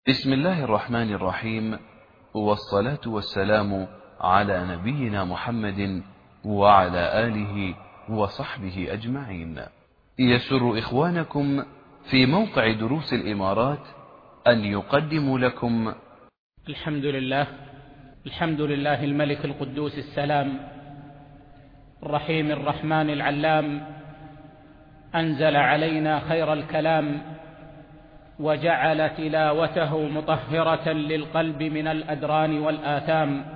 بسم الله الرحمن الرحيم، والصلاة والسلام على نبينا محمد وعلى آله وصحبه أجمعين. يسر إخوانكم في موقع دروس الإمارات أن يقدموا لكم الحمد لله الملك القدوس السلام الرحيم الرحمن العلام، أنزل علينا خير الكلام وجعل تلاوته مطهرة للقلب من الأدران والآثام،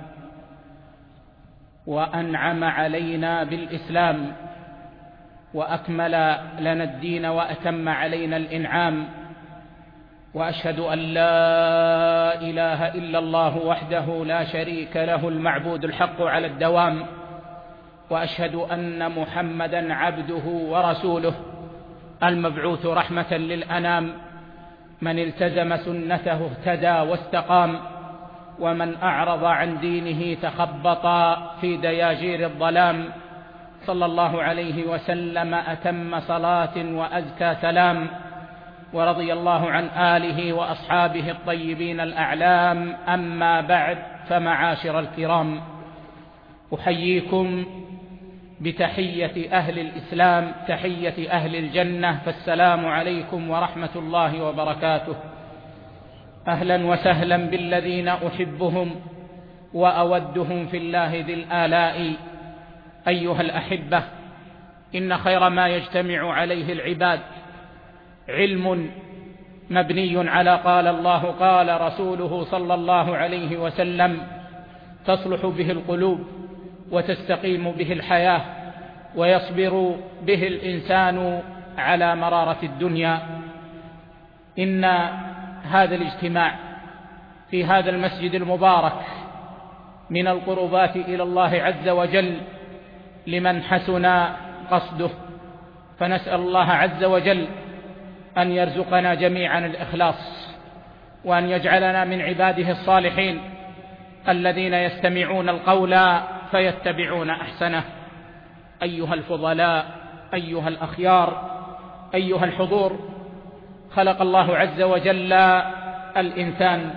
وأنعم علينا بالإسلام وأكمل لنا الدين وأتم علينا الإنعام. وأشهد أن لا إله إلا الله وحده لا شريك له المعبود الحق على الدوام، وأشهد أن محمدًا عبده ورسوله المبعوث رحمة للأنام، من التزم سنته اهتدى واستقام، ومن أعرض عن دينه تخبط في دياجير الظلام. صلى الله عليه وسلم أتم صلاة وأزكى سلام، ورضي الله عن آله وأصحابه الطيبين الأعلام. أما بعد، فمعاشر الكرام، أحييكم بتحية أهل الإسلام، تحية أهل الجنة، فالسلام عليكم ورحمة الله وبركاته. أهلا وسهلا بالذين أحبهم وأودهم في الله ذي الآلاء. أيها الأحبة، إن خير ما يجتمع عليه العباد علم مبني على قال الله قال رسوله صلى الله عليه وسلم، تصلح به القلوب وتستقيم به الحياة ويصبر به الإنسان على مرارة الدنيا. إن هذا الاجتماع في هذا المسجد المبارك من القربات إلى الله عز وجل لمن حسن قصده، فنسأل الله عز وجل أن يرزقنا جميعا الإخلاص، وأن يجعلنا من عباده الصالحين الذين يستمعون القول فيتبعون أحسنه. أيها الفضلاء، أيها الأخيار، أيها الحضور، خلق الله عز وجل الإنسان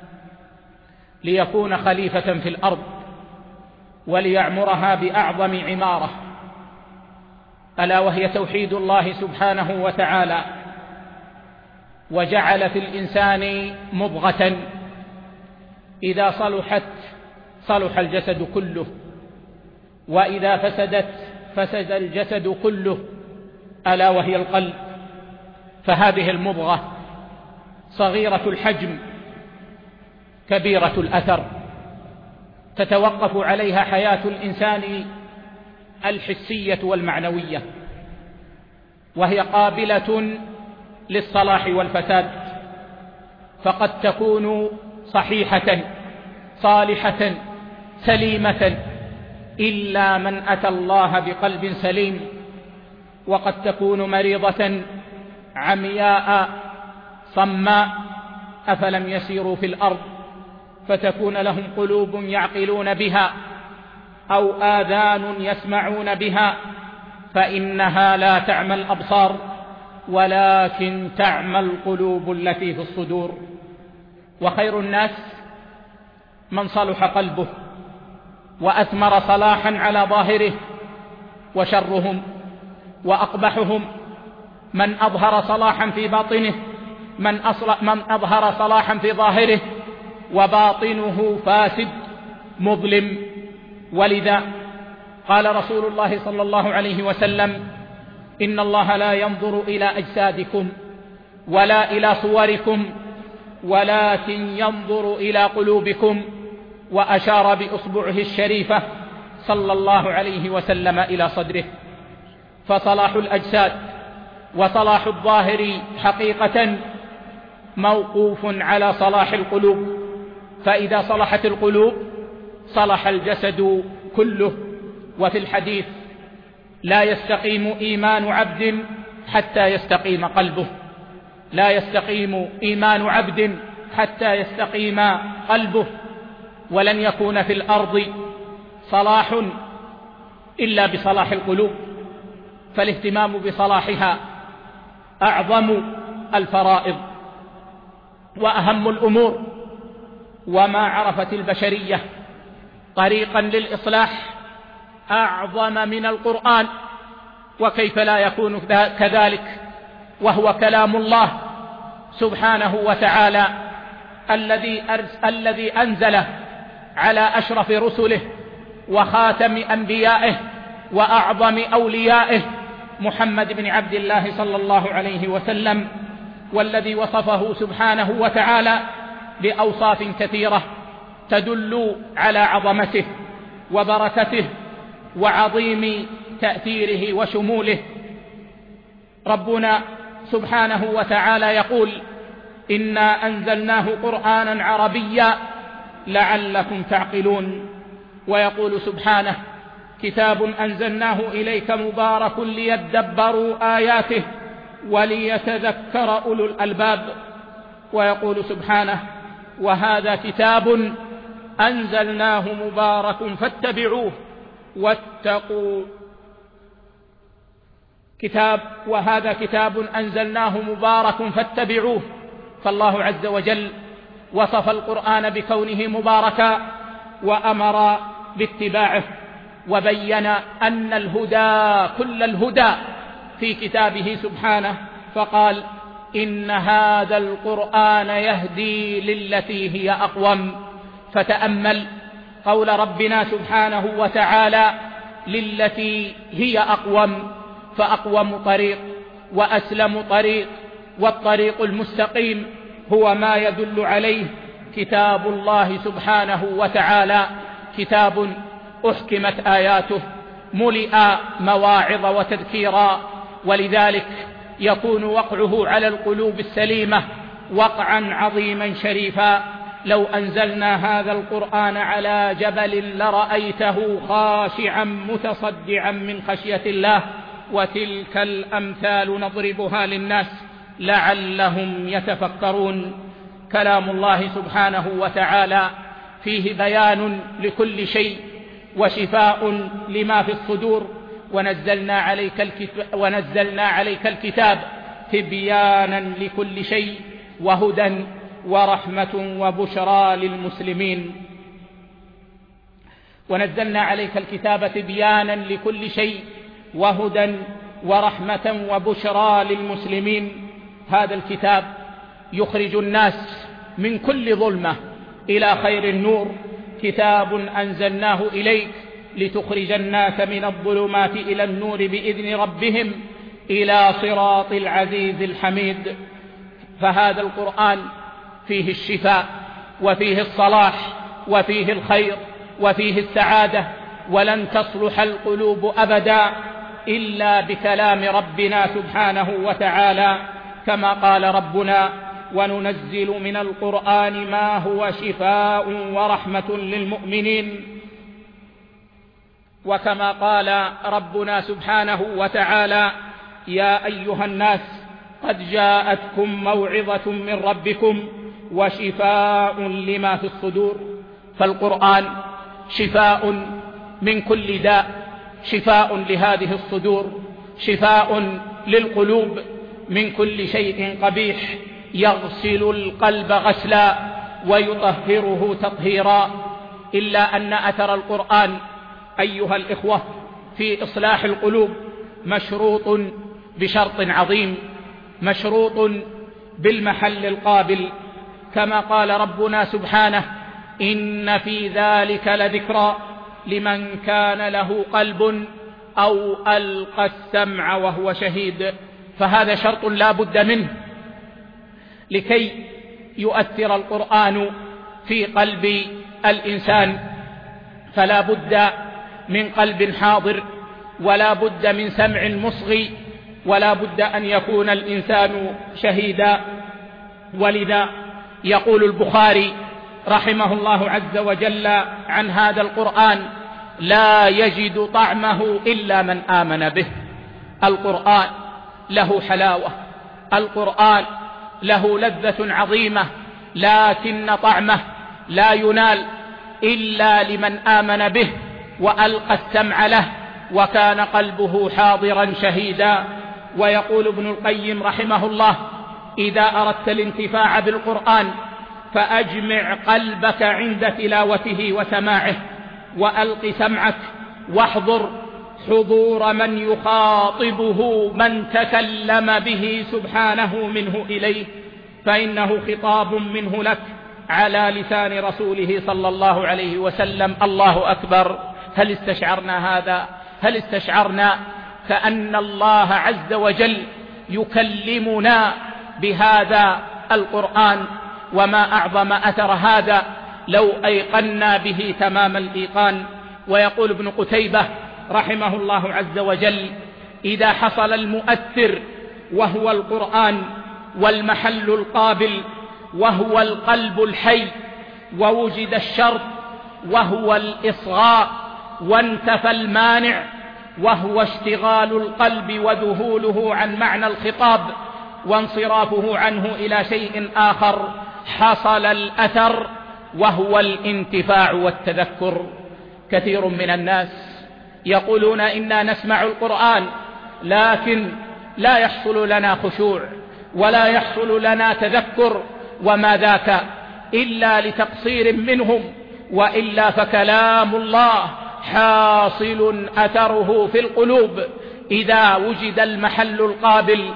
ليكون خليفة في الأرض وليعمرها بأعظم عمارة، ألا وهي توحيد الله سبحانه وتعالى، وجعل في الإنسان مضغة إذا صلحت صلح الجسد كله، وإذا فسدت فسد الجسد كله، ألا وهي القلب. فهذه المضغة صغيرة الحجم كبيرة الأثر، تتوقف عليها حياة الإنسان الحسية والمعنوية، وهي قابلة للصلاح والفساد، فقد تكون صحيحة صالحة سليمة إلا من أتى الله بقلب سليم، وقد تكون مريضة عمياء صماء، أفلم يسيروا في الأرض فتكون لهم قلوب يعقلون بها أو آذان يسمعون بها، فإنها لا تعمى الأبصار ولكن تعمى القلوب التي في الصدور. وخير الناس من صلح قلبه وأثمر صلاحا على ظاهره، وشرهم وأقبحهم من أظهر صلاحا في باطنه، من أظهر صلاحا في ظاهره وباطنه فاسد مظلم. ولذا قال رسول الله صلى الله عليه وسلم: إن الله لا ينظر إلى أجسادكم ولا إلى صوركم ولكن ينظر إلى قلوبكم، وأشار بإصبعه الشريفة صلى الله عليه وسلم إلى صدره. فصلاح الأجساد وصلاح الظاهر حقيقة موقوف على صلاح القلوب، فإذا صلحت القلوب صلح الجسد كله. وفي الحديث: لا يستقيم إيمان عبد حتى يستقيم قلبه، لا يستقيم إيمان عبد حتى يستقيم قلبه. ولن يكون في الأرض صلاح إلا بصلاح القلوب، فالاهتمام بصلاحها أعظم الفرائض. وأهم الأمور. وما عرفت البشرية طريقا للإصلاح أعظم من القرآن، وكيف لا يكون كذلك وهو كلام الله سبحانه وتعالى الذي أنزله على أشرف رسله وخاتم أنبيائه وأعظم أوليائه محمد بن عبد الله صلى الله عليه وسلم، والذي وصفه سبحانه وتعالى بأوصاف كثيرة تدل على عظمته وبركته وعظيم تأثيره وشموله. ربنا سبحانه وتعالى يقول: إنا أنزلناه قرآنا عربيا لعلكم تعقلون. ويقول سبحانه: كتاب أنزلناه إليك مبارك ليدبروا آياته وليتذكر أولو الألباب. ويقول سبحانه: وهذا كتاب أنزلناه مبارك فاتبعوه واتقوا. وهذا كتاب أنزلناه مبارك فاتبعوه. فالله عز وجل وصف القرآن بكونه مباركا وأمر باتباعه، وبين أن الهدى كل الهدى في كتابه سبحانه، فقال: إن هذا القرآن يهدي للتي هي أقوم. فتأمل قول ربنا سبحانه وتعالى: للتي هي أقوم، فأقوم طريق وأسلم طريق والطريق المستقيم هو ما يدل عليه كتاب الله سبحانه وتعالى، كتاب أحكمت آياته ملئ مواعظ وتذكيرا، ولذلك يكون وقعه على القلوب السليمة وقعا عظيما شريفا. لو أنزلنا هذا القرآن على جبل لرأيته خاشعا متصدعا من خشية الله، وتلك الأمثال نضربها للناس لعلهم يتفكرون. كلام الله سبحانه وتعالى فيه بيان لكل شيء وشفاء لما في الصدور، ونزلنا عليك الكتاب تبيانا لكل شيء وهدى ورحمة وبشرى للمسلمين. ونزلنا عليك الكتاب تبيانا لكل شيء وهدى ورحمة وبشرى للمسلمين. هذا الكتاب يخرج الناس من كل ظلمة إلى خير النور، كتاب أنزلناه إليك لتخرج الناس من الظلمات إلى النور بإذن ربهم إلى صراط العزيز الحميد. فهذا القرآن فيه الشفاء وفيه الصلاح وفيه الخير وفيه السعادة، ولن تصلح القلوب أبدا إلا بكلام ربنا سبحانه وتعالى، كما قال ربنا: وننزل من القرآن ما هو شفاء ورحمة للمؤمنين. وكما قال ربنا سبحانه وتعالى: يا أيها الناس قد جاءتكم موعظة من ربكم وشفاء لما في الصدور. فالقرآن شفاء من كل داء، شفاء لهذه الصدور، شفاء للقلوب من كل شيء قبيح، يغسل القلب غسلا ويطهره تطهيرا. إلا أن أثر القرآن أيها الإخوة في إصلاح القلوب مشروط بشرط عظيم، مشروط بالمحل القابل، كما قال ربنا سبحانه: إن في ذلك لذكرى لمن كان له قلب أو ألقى السمع وهو شهيد. فهذا شرط لا بد منه لكي يؤثر القرآن في قلب الإنسان، فلا بد من قلب حاضر، ولا بد من سمع مصغي، ولا بد أن يكون الإنسان شهيدا. ولذا يقول البخاري رحمه الله عز وجل عن هذا القرآن: لا يجد طعمه إلا من آمن به. القرآن له حلاوة، القرآن له لذة عظيمة، لكن طعمه لا ينال إلا لمن آمن به وألقى السمع له وكان قلبه حاضرا شهيدا. ويقول ابن القيم رحمه الله: إذا أردت الانتفاع بالقرآن فأجمع قلبك عند تلاوته وسماعه، وألق سمعك واحضر حضور من يخاطبه من تكلم به سبحانه منه إليه، فإنه خطاب منه لك على لسان رسوله صلى الله عليه وسلم. الله أكبر. هل استشعرنا هذا؟ هل استشعرنا كأن الله عز وجل يكلمنا بهذا القرآن؟ وما أعظم أثر هذا لو أيقنا به تمام الإيقان. ويقول ابن قتيبة رحمه الله عز وجل: إذا حصل المؤثر وهو القرآن، والمحل القابل وهو القلب الحي، ووجد الشرط وهو الإصغاء، وانتفى المانع وهو اشتغال القلب وذهوله عن معنى الخطاب وانصرافه عنه إلى شيء آخر، حصل الأثر وهو الانتفاع والتذكر. كثير من الناس يقولون إنا نسمع القرآن لكن لا يحصل لنا خشوع ولا يحصل لنا تذكر، وما ذاك إلا لتقصير منهم، وإلا فكلام الله حاصل أثره في القلوب إذا وجد المحل القابل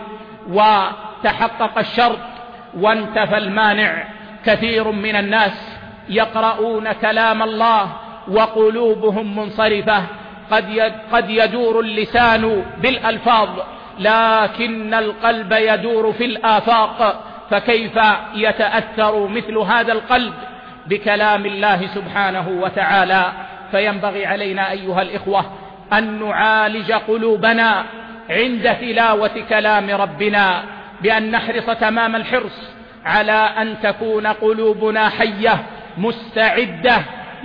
وتحقق الشرط وانتفى المانع. كثير من الناس يقرؤون كلام الله وقلوبهم منصرفة، قد يدور اللسان بالألفاظ لكن القلب يدور في الآفاق، فكيف يتأثر مثل هذا القلب بكلام الله سبحانه وتعالى؟ فينبغي علينا أيها الإخوة أن نعالج قلوبنا عند تلاوة كلام ربنا بأن نحرص تمام الحرص على أن تكون قلوبنا حية مستعدة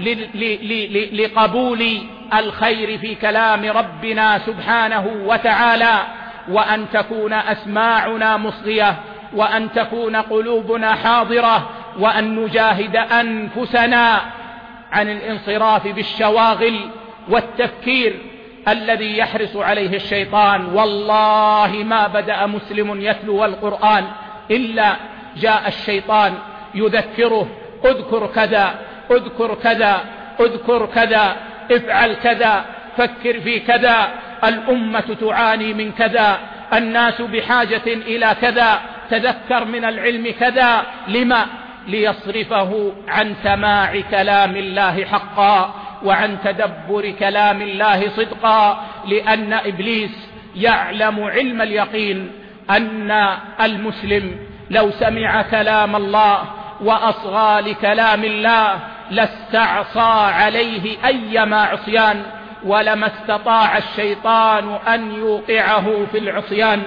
لقبول الخير في كلام ربنا سبحانه وتعالى، وأن تكون أسماعنا مصغية، وأن تكون قلوبنا حاضرة، وأن نجاهد أنفسنا عن الانصراف بالشواغل والتفكير الذي يحرص عليه الشيطان. والله ما بدأ مسلم يتلو القرآن إلا جاء الشيطان يذكره: اذكر كذا، اذكر كذا، اذكر كذا، افعل كذا، فكر في كذا، الأمة تعاني من كذا، الناس بحاجة إلى كذا، تذكر من العلم كذا. لما؟ ليصرفه عن سماع كلام الله حقا وعن تدبر كلام الله صدقا، لأن إبليس يعلم علم اليقين أن المسلم لو سمع كلام الله وأصغى لكلام الله لاستعصى عليه أيما عصيان، ولما استطاع الشيطان أن يوقعه في العصيان.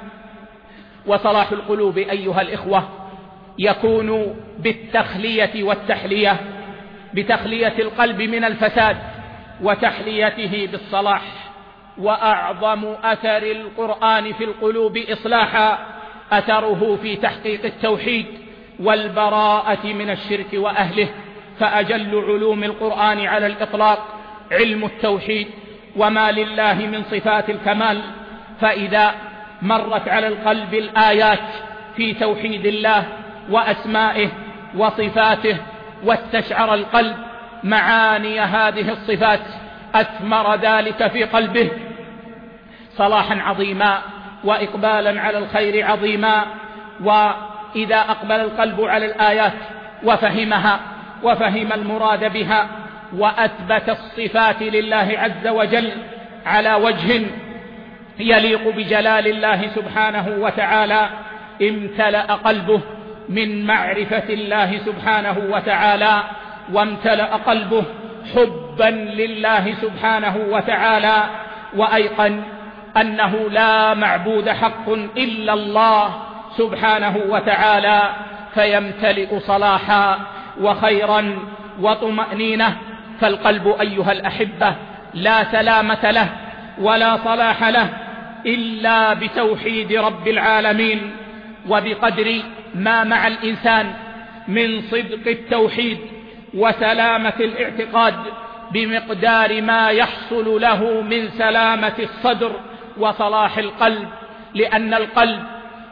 وصلاح القلوب أيها الإخوة يكون بالتخلية والتحلية، بتخلية القلب من الفساد وتحليته بالصلاح. وأعظم أثر القرآن في القلوب إصلاحا أثره في تحقيق التوحيد والبراءة من الشرك وأهله، فأجل علوم القرآن على الإطلاق علم التوحيد وما لله من صفات الكمال. فإذا مرت على القلب الآيات في توحيد الله وأسمائه وصفاته واستشعر القلب معاني هذه الصفات أثمر ذلك في قلبه صلاحا عظيما وإقبالا على الخير عظيما. وإذا أقبل القلب على الآيات وفهمها وفهم المراد بها وأثبت الصفات لله عز وجل على وجه يليق بجلال الله سبحانه وتعالى، امتلأ قلبه من معرفة الله سبحانه وتعالى، وامتلأ قلبه حبا لله سبحانه وتعالى، وأيقن أنه لا معبود حق إلا الله سبحانه وتعالى، فيمتلئ صلاحا وخيرا وطمأنينة. فالقلب أيها الأحبة لا سلامة له ولا صلاح له إلا بتوحيد رب العالمين. وبقدر ما مع الإنسان من صدق التوحيد وسلامة الاعتقاد بمقدار ما يحصل له من سلامة الصدر وصلاح القلب، لأن القلب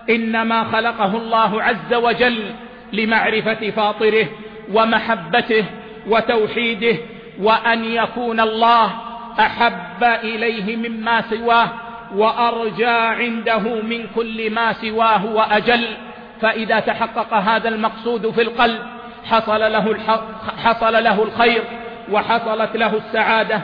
إنما خلقه الله عز وجل لمعرفة فاطره ومحبته وتوحيده، وأن يكون الله أحب إليه مما سواه وأرجى عنده من كل ما سواه وأجل. فإذا تحقق هذا المقصود في القلب حصل له الخير، وحصلت له السعادة،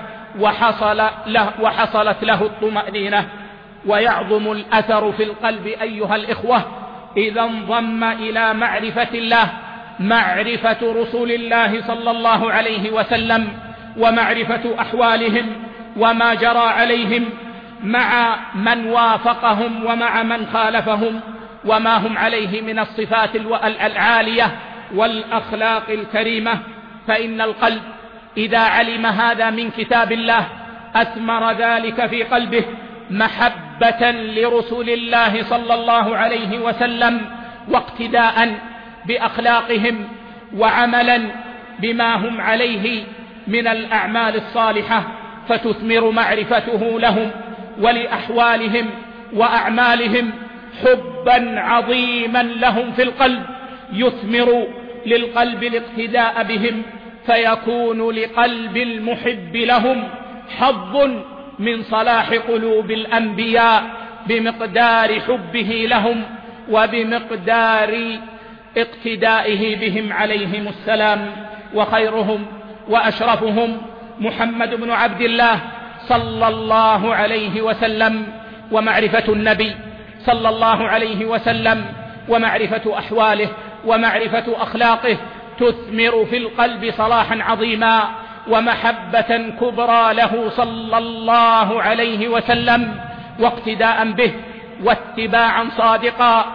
وحصلت له الطمأنينة. ويعظم الأثر في القلب أيها الإخوة إذا انضم إلى معرفة الله معرفة رسول الله صلى الله عليه وسلم، ومعرفة أحوالهم وما جرى عليهم مع من وافقهم ومع من خالفهم، وما هم عليه من الصفات العالية والأخلاق الكريمة. فإن القلب إذا علم هذا من كتاب الله أثمر ذلك في قلبه محبة لرسول الله صلى الله عليه وسلم، واقتداء بأخلاقهم، وعملا بما هم عليه من الأعمال الصالحة، فتثمر معرفته لهم ولأحوالهم وأعمالهم حبا عظيما لهم في القلب، يثمر للقلب الاقتداء بهم، فيكون لقلب المحب لهم حظ من صلاح قلوب الأنبياء بمقدار حبه لهم وبمقدار اقتدائه بهم عليهم السلام. وخيرهم وأشرفهم محمد بن عبد الله صلى الله عليه وسلم، ومعرفة النبي صلى الله عليه وسلم ومعرفة أحواله ومعرفة أخلاقه تثمر في القلب صلاحا عظيما ومحبة كبرى له صلى الله عليه وسلم، واقتداء به واتباعا صادقا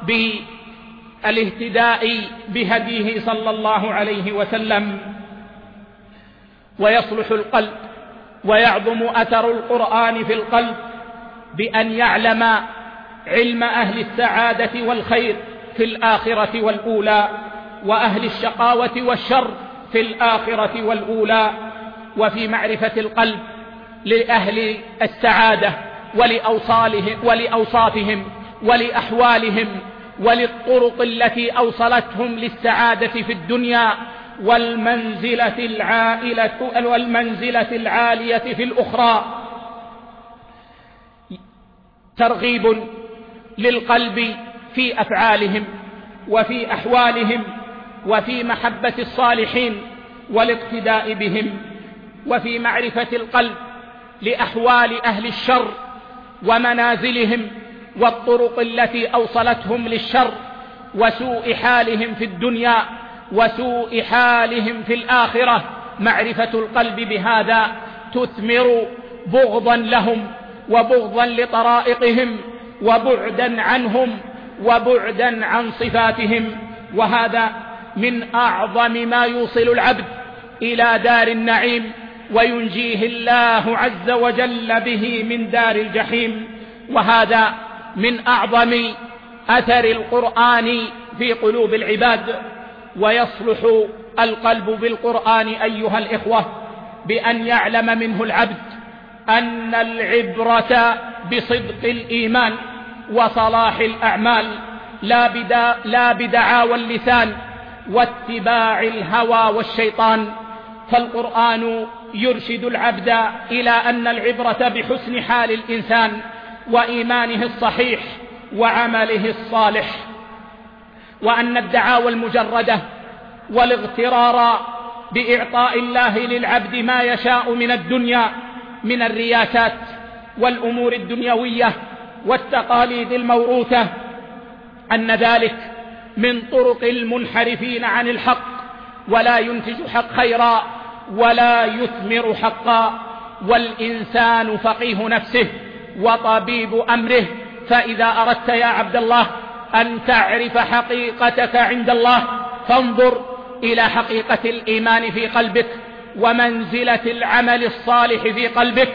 بالاهتداء بهديه صلى الله عليه وسلم. ويصلح القلب ويعظم أثر القرآن في القلب بأن يعلم علم أهل السعادة والخير في الآخرة والأولى، وأهل الشقاوة والشر في الآخرة والأولى. وفي معرفة القلب لأهل السعادة ولأوصافهم ولأحوالهم وللطرق التي أوصلتهم للسعادة في الدنيا والمنزلة العالية في الأخرى، ترغيب للقلب في أفعالهم وفي أحوالهم وفي محبة الصالحين والاقتداء بهم. وفي معرفة القلب لأحوال أهل الشر ومنازلهم والطرق التي أوصلتهم للشر وسوء حالهم في الدنيا وسوء حالهم في الآخرة. معرفة القلب بهذا تثمر بغضا لهم وبغضا لطرائقهم وبعدا عنهم وبعدا عن صفاتهم. وهذا من أعظم ما يوصل العبد إلى دار النعيم وينجيه الله عز وجل به من دار الجحيم. وهذا من أعظم أثر القرآن في قلوب العباد. ويصلح القلب بالقرآن أيها الإخوة بأن يعلم منه العبد أن العبرة بصدق الإيمان وصلاح الأعمال لا بدعاوى اللسان واتباع الهوى والشيطان. فالقرآن يرشد العبد إلى أن العبرة بحسن حال الإنسان وإيمانه الصحيح وعمله الصالح، وأن الدعاوى المجردة والاغترار بإعطاء الله للعبد ما يشاء من الدنيا من الرياسات والأمور الدنيوية والتقاليد الموروثة، أن ذلك من طرق المنحرفين عن الحق، ولا ينتج حق خيرا ولا يثمر حقا. والإنسان فقيه نفسه وطبيب أمره. فإذا أردت يا عبد الله أن تعرف حقيقتك عند الله فانظر إلى حقيقة الإيمان في قلبك ومنزلة العمل الصالح في قلبك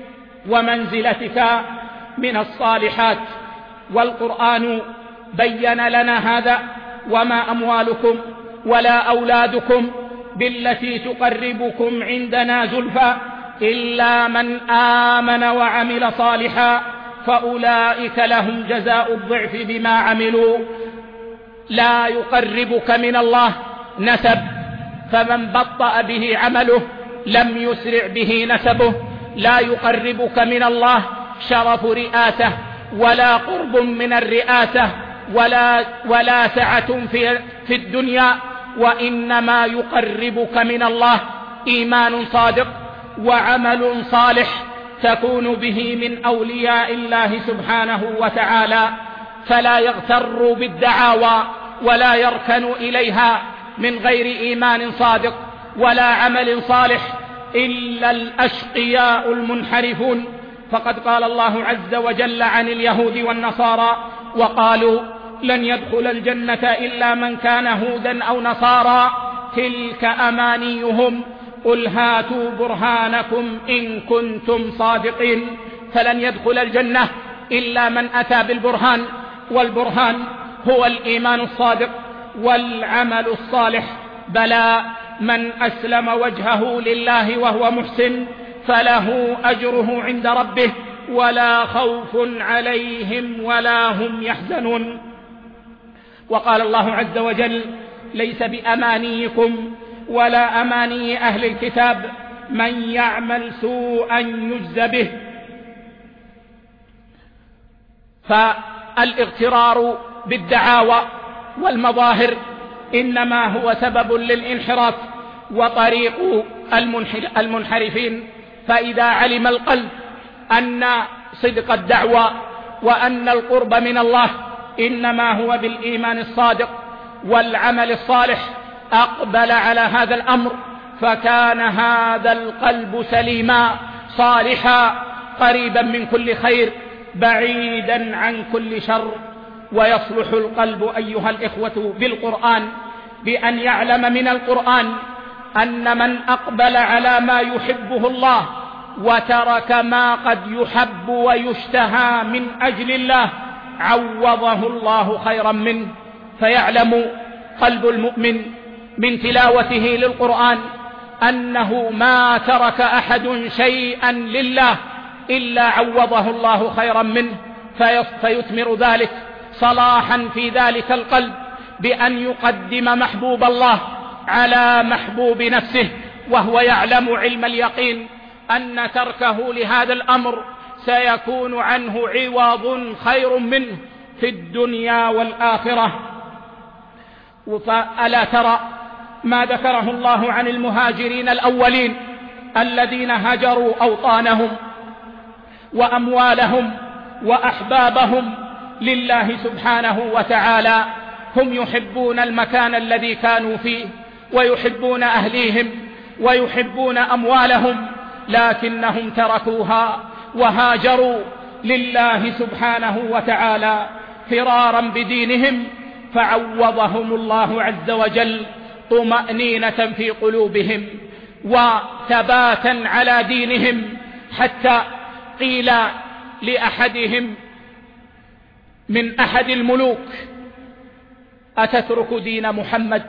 ومنزلتك من الصالحات. والقرآن بين لنا هذا: وما أموالكم ولا أولادكم بالتي تقربكم عندنا زلفى إلا من آمن وعمل صالحا فأولئك لهم جزاء الضعف بما عملوا. لا يقربك من الله نسب، فمن بطأ به عمله لم يسرع به نسبه. لا يقربك من الله شرف رئاسة ولا قرب من الرئاسة ولا سعة في الدنيا، وإنما يقربك من الله إيمان صادق وعمل صالح تكون به من أولياء الله سبحانه وتعالى. فلا يغتر بالدعاوى ولا يركن إليها من غير إيمان صادق ولا عمل صالح إلا الأشقياء المنحرفون. فقد قال الله عز وجل عن اليهود والنصارى: وقالوا لن يدخل الجنة إلا من كان هودا أو نصارى تلك أمانيهم قل هاتوا برهانكم إن كنتم صادقين. فلن يدخل الجنة إلا من أتى بالبرهان، والبرهان هو الإيمان الصادق والعمل الصالح. بلى من أسلم وجهه لله وهو محسن فله أجره عند ربه ولا خوف عليهم ولا هم يحزنون. وقال الله عز وجل: ليس بأمانيكم ولا أماني أهل الكتاب من يعمل سوءا يجز به. فالاغترار بالدعاوى والمظاهر إنما هو سبب للانحراف وطريق المنحرفين. فإذا علم القلب أن صدق الدعوة وأن القرب من الله إنما هو بالإيمان الصادق والعمل الصالح أقبل على هذا الأمر، فكان هذا القلب سليما صالحا قريبا من كل خير بعيدا عن كل شر. ويصلح القلب أيها الإخوة بالقرآن بأن يعلم من القرآن أن من أقبل على ما يحبه الله وترك ما قد يحب ويشتهى من أجل الله عوضه الله خيرا منه. فيعلم قلب المؤمن من تلاوته للقرآن أنه ما ترك أحد شيئا لله إلا عوضه الله خيرا منه، فيثمر ذلك صلاحا في ذلك القلب بأن يقدم محبوب الله على محبوب نفسه، وهو يعلم علم اليقين أن تركه لهذا الأمر سيكون عنه عوض خير منه في الدنيا والآخرة. فألا ترى ما ذكره الله عن المهاجرين الأولين الذين هجروا أوطانهم وأموالهم وأحبابهم لله سبحانه وتعالى؟ هم يحبون المكان الذي كانوا فيه ويحبون أهليهم ويحبون أموالهم، لكنهم تركوها وهاجروا لله سبحانه وتعالى فرارا بدينهم، فعوضهم الله عز وجل طمأنينة في قلوبهم وثباتا على دينهم، حتى قيل لأحدهم من أحد الملوك: أتترك دين محمد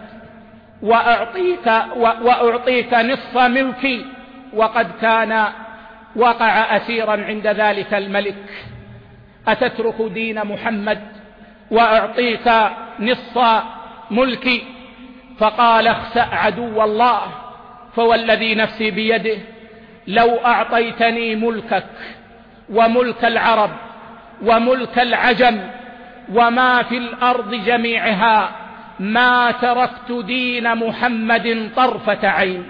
وأعطيك نصف ملكي؟ وقد كان وقع أسيرا عند ذلك الملك. أتترك دين محمد وأعطيك نصف ملكي؟ فقال: اخسأ عدو الله، فوالذي نفسي بيده لو أعطيتني ملكك وملك العرب وملك العجم وما في الأرض جميعها ما تركت دين محمد طرفة عين.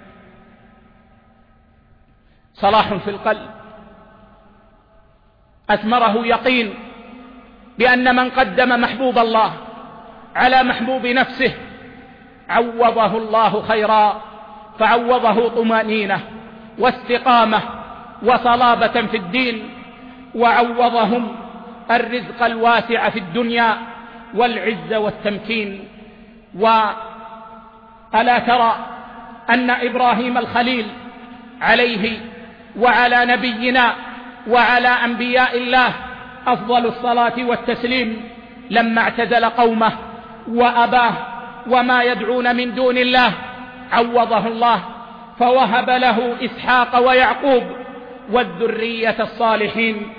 صلاح في القلب أثمره يقين بأن من قدم محبوب الله على محبوب نفسه عوضه الله خيرا، فعوضه طمأنينة واستقامة وصلابة في الدين، وعوضهم الرزق الواسع في الدنيا والعز والتمكين. وألا ترى أن إبراهيم الخليل عليه وعلى نبينا وعلى أنبياء الله أفضل الصلاة والتسليم لما اعتزل قومه وأباه وما يدعون من دون الله عوضه الله فوهب له إسحاق ويعقوب والذرية الصالحين.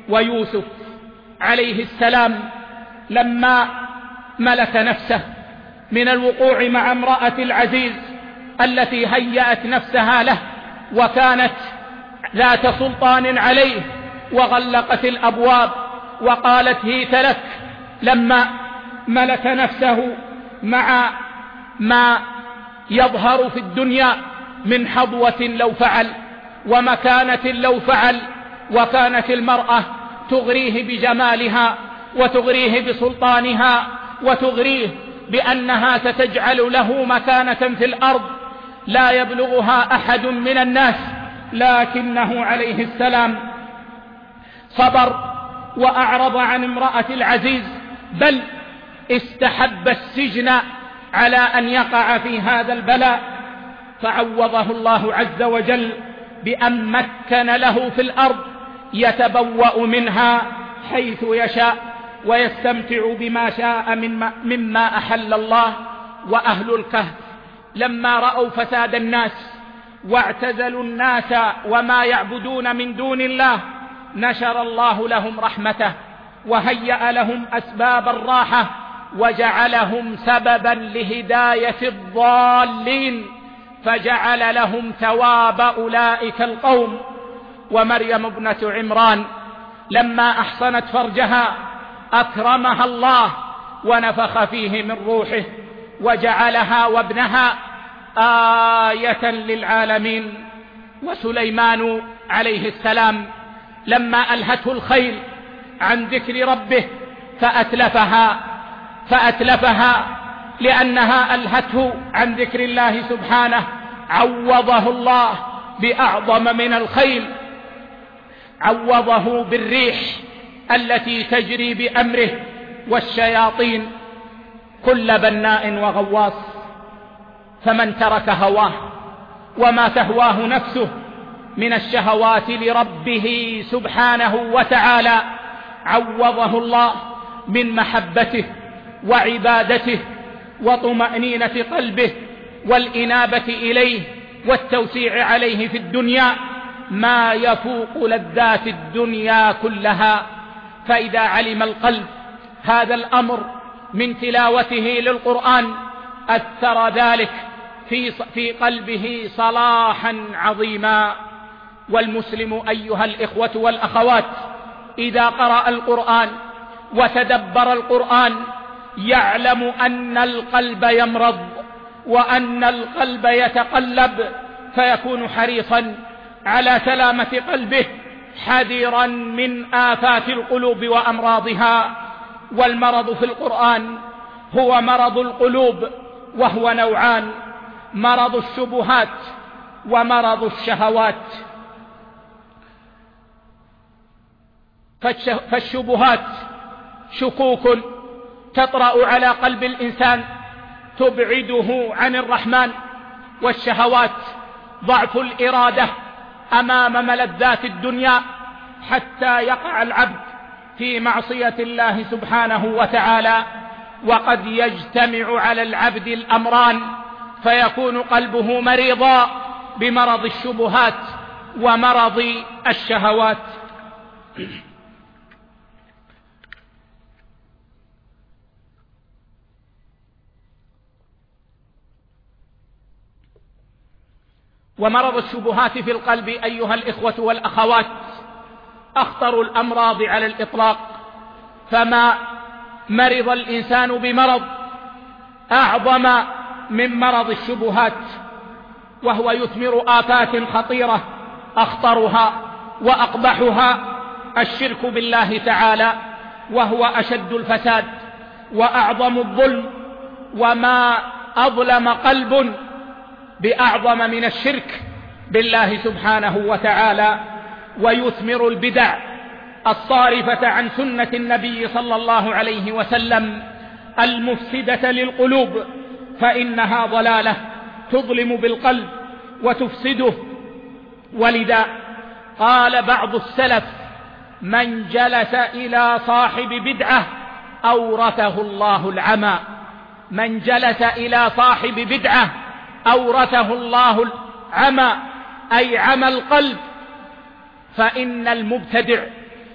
ويوسف عليه السلام لما ملك نفسه من الوقوع مع امرأة العزيز التي هيأت نفسها له وكانت ذات سلطان عليه، وغلقت الأبواب وقالت هيت لك، لما ملك نفسه مع ما يظهر في الدنيا من حظوة لو فعل ومكانة لو فعل، وكانت المرأة تغريه بجمالها وتغريه بسلطانها وتغريه بأنها ستجعل له مكانة في الأرض لا يبلغها أحد من الناس، لكنه عليه السلام صبر وأعرض عن امرأة العزيز، بل استحب السجن على أن يقع في هذا البلاء، فعوضه الله عز وجل بأن مكن له في الأرض يتبوأ منها حيث يشاء ويستمتع بما شاء مما أحل الله. وأهل الكهف لما رأوا فساد الناس واعتزلوا الناس وما يعبدون من دون الله نشر الله لهم رحمته وهيأ لهم أسباب الراحة وجعلهم سببا لهداية الضالين، فجعل لهم ثواب أولئك القوم. ومريم ابنة عمران لما أحصنت فرجها أكرمها الله ونفخ فيه من روحه وجعلها وابنها آية للعالمين. وسليمان عليه السلام لما ألهته الخيل عن ذكر ربه فأتلفها لأنها ألهته عن ذكر الله سبحانه، عوضه الله بأعظم من الخيل، عوضه بالريح التي تجري بأمره والشياطين كل بناء وغواص. فمن ترك هواه وما تهواه نفسه من الشهوات لربه سبحانه وتعالى عوضه الله من محبته وعبادته وطمأنينة قلبه والإنابة إليه والتوسيع عليه في الدنيا ما يفوق لذات الدنيا كلها. فإذا علم القلب هذا الأمر من تلاوته للقرآن أثر ذلك في قلبه صلاحا عظيما. والمسلم أيها الإخوة والأخوات إذا قرأ القرآن وتدبر القرآن يعلم أن القلب يمرض وأن القلب يتقلب، فيكون حريصا على سلامة قلبه حذرا من آفات القلوب وأمراضها. والمرض في القرآن هو مرض القلوب، وهو نوعان: مرض الشبهات ومرض الشهوات. فالشبهات شكوك تطرأ على قلب الإنسان تبعده عن الرحمن، والشهوات ضعف الإرادة أمام ملذات الدنيا حتى يقع العبد في معصية الله سبحانه وتعالى. وقد يجتمع على العبد الأمران فيكون قلبه مريضا بمرض الشبهات ومرض الشهوات. ومرض الشبهات في القلب أيها الإخوة والأخوات أخطر الأمراض على الإطلاق، فما مرض الإنسان بمرض أعظم من مرض الشبهات، وهو يثمر آفات خطيرة أخطرها وأقبحها الشرك بالله تعالى، وهو أشد الفساد وأعظم الظلم، وما أظلم قلب بأعظم من الشرك بالله سبحانه وتعالى. ويثمر البدع الصارفة عن سنة النبي صلى الله عليه وسلم المفسدة للقلوب، فإنها ضلالة تظلم بالقلب وتفسده. ولذا قال بعض السلف: من جلس إلى صاحب بدعة أورثه الله العمى. من جلس إلى صاحب بدعة أورثه الله العمى، أي عمى القلب. فإن المبتدع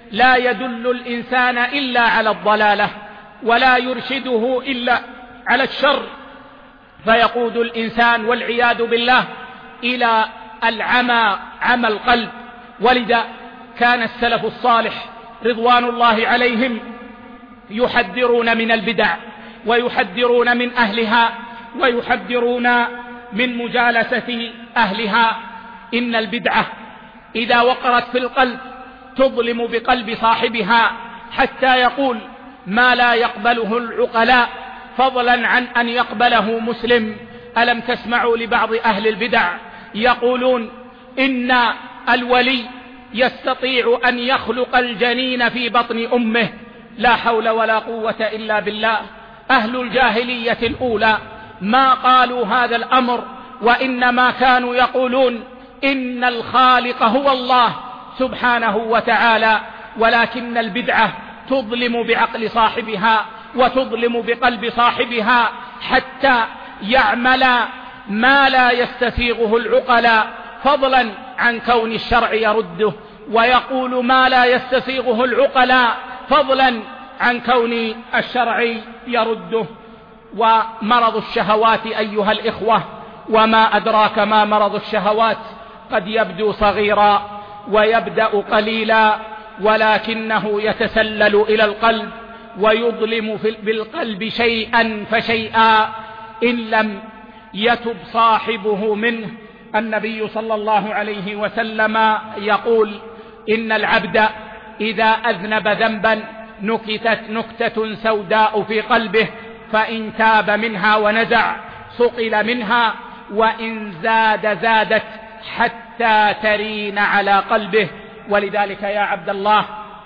لا يدل الإنسان إلا على الضلالة ولا يرشده إلا على الشر، فيقود الإنسان والعياذ بالله إلى العمى، عمى القلب. ولذا كان السلف الصالح رضوان الله عليهم يحذرون من البدع ويحذرون من أهلها ويحذرون من مجالسة أهلها. إن البدعة إذا وقرت في القلب تظلم بقلب صاحبها حتى يقول ما لا يقبله العقلاء، فضلا عن أن يقبله مسلم. ألم تسمعوا لبعض أهل البدع يقولون إن الولي يستطيع أن يخلق الجنين في بطن أمه؟ لا حول ولا قوة إلا بالله. أهل الجاهلية الأولى ما قالوا هذا الأمر، وإنما كانوا يقولون إن الخالق هو الله سبحانه وتعالى. ولكن البدعة تظلم بعقل صاحبها وتظلم بقلب صاحبها حتى يعمل ما لا يستسيغه العقلاء، فضلا عن كون الشرع يرده، ويقول ما لا يستسيغه العقلاء فضلا عن كون الشرع يرده. ومرض الشهوات أيها الإخوة، وما أدراك ما مرض الشهوات، قد يبدو صغيرا ويبدأ قليلا، ولكنه يتسلل إلى القلب ويظلم بالقلب شيئا فشيئا إن لم يتب صاحبه منه. النبي صلى الله عليه وسلم يقول إن العبد إذا أذنب ذنبا نكتت نكتة سوداء في قلبه، فإن تاب منها ونزع صقل منها، وإن زاد زادت حتى ترين على قلبه. ولذلك يا عبد الله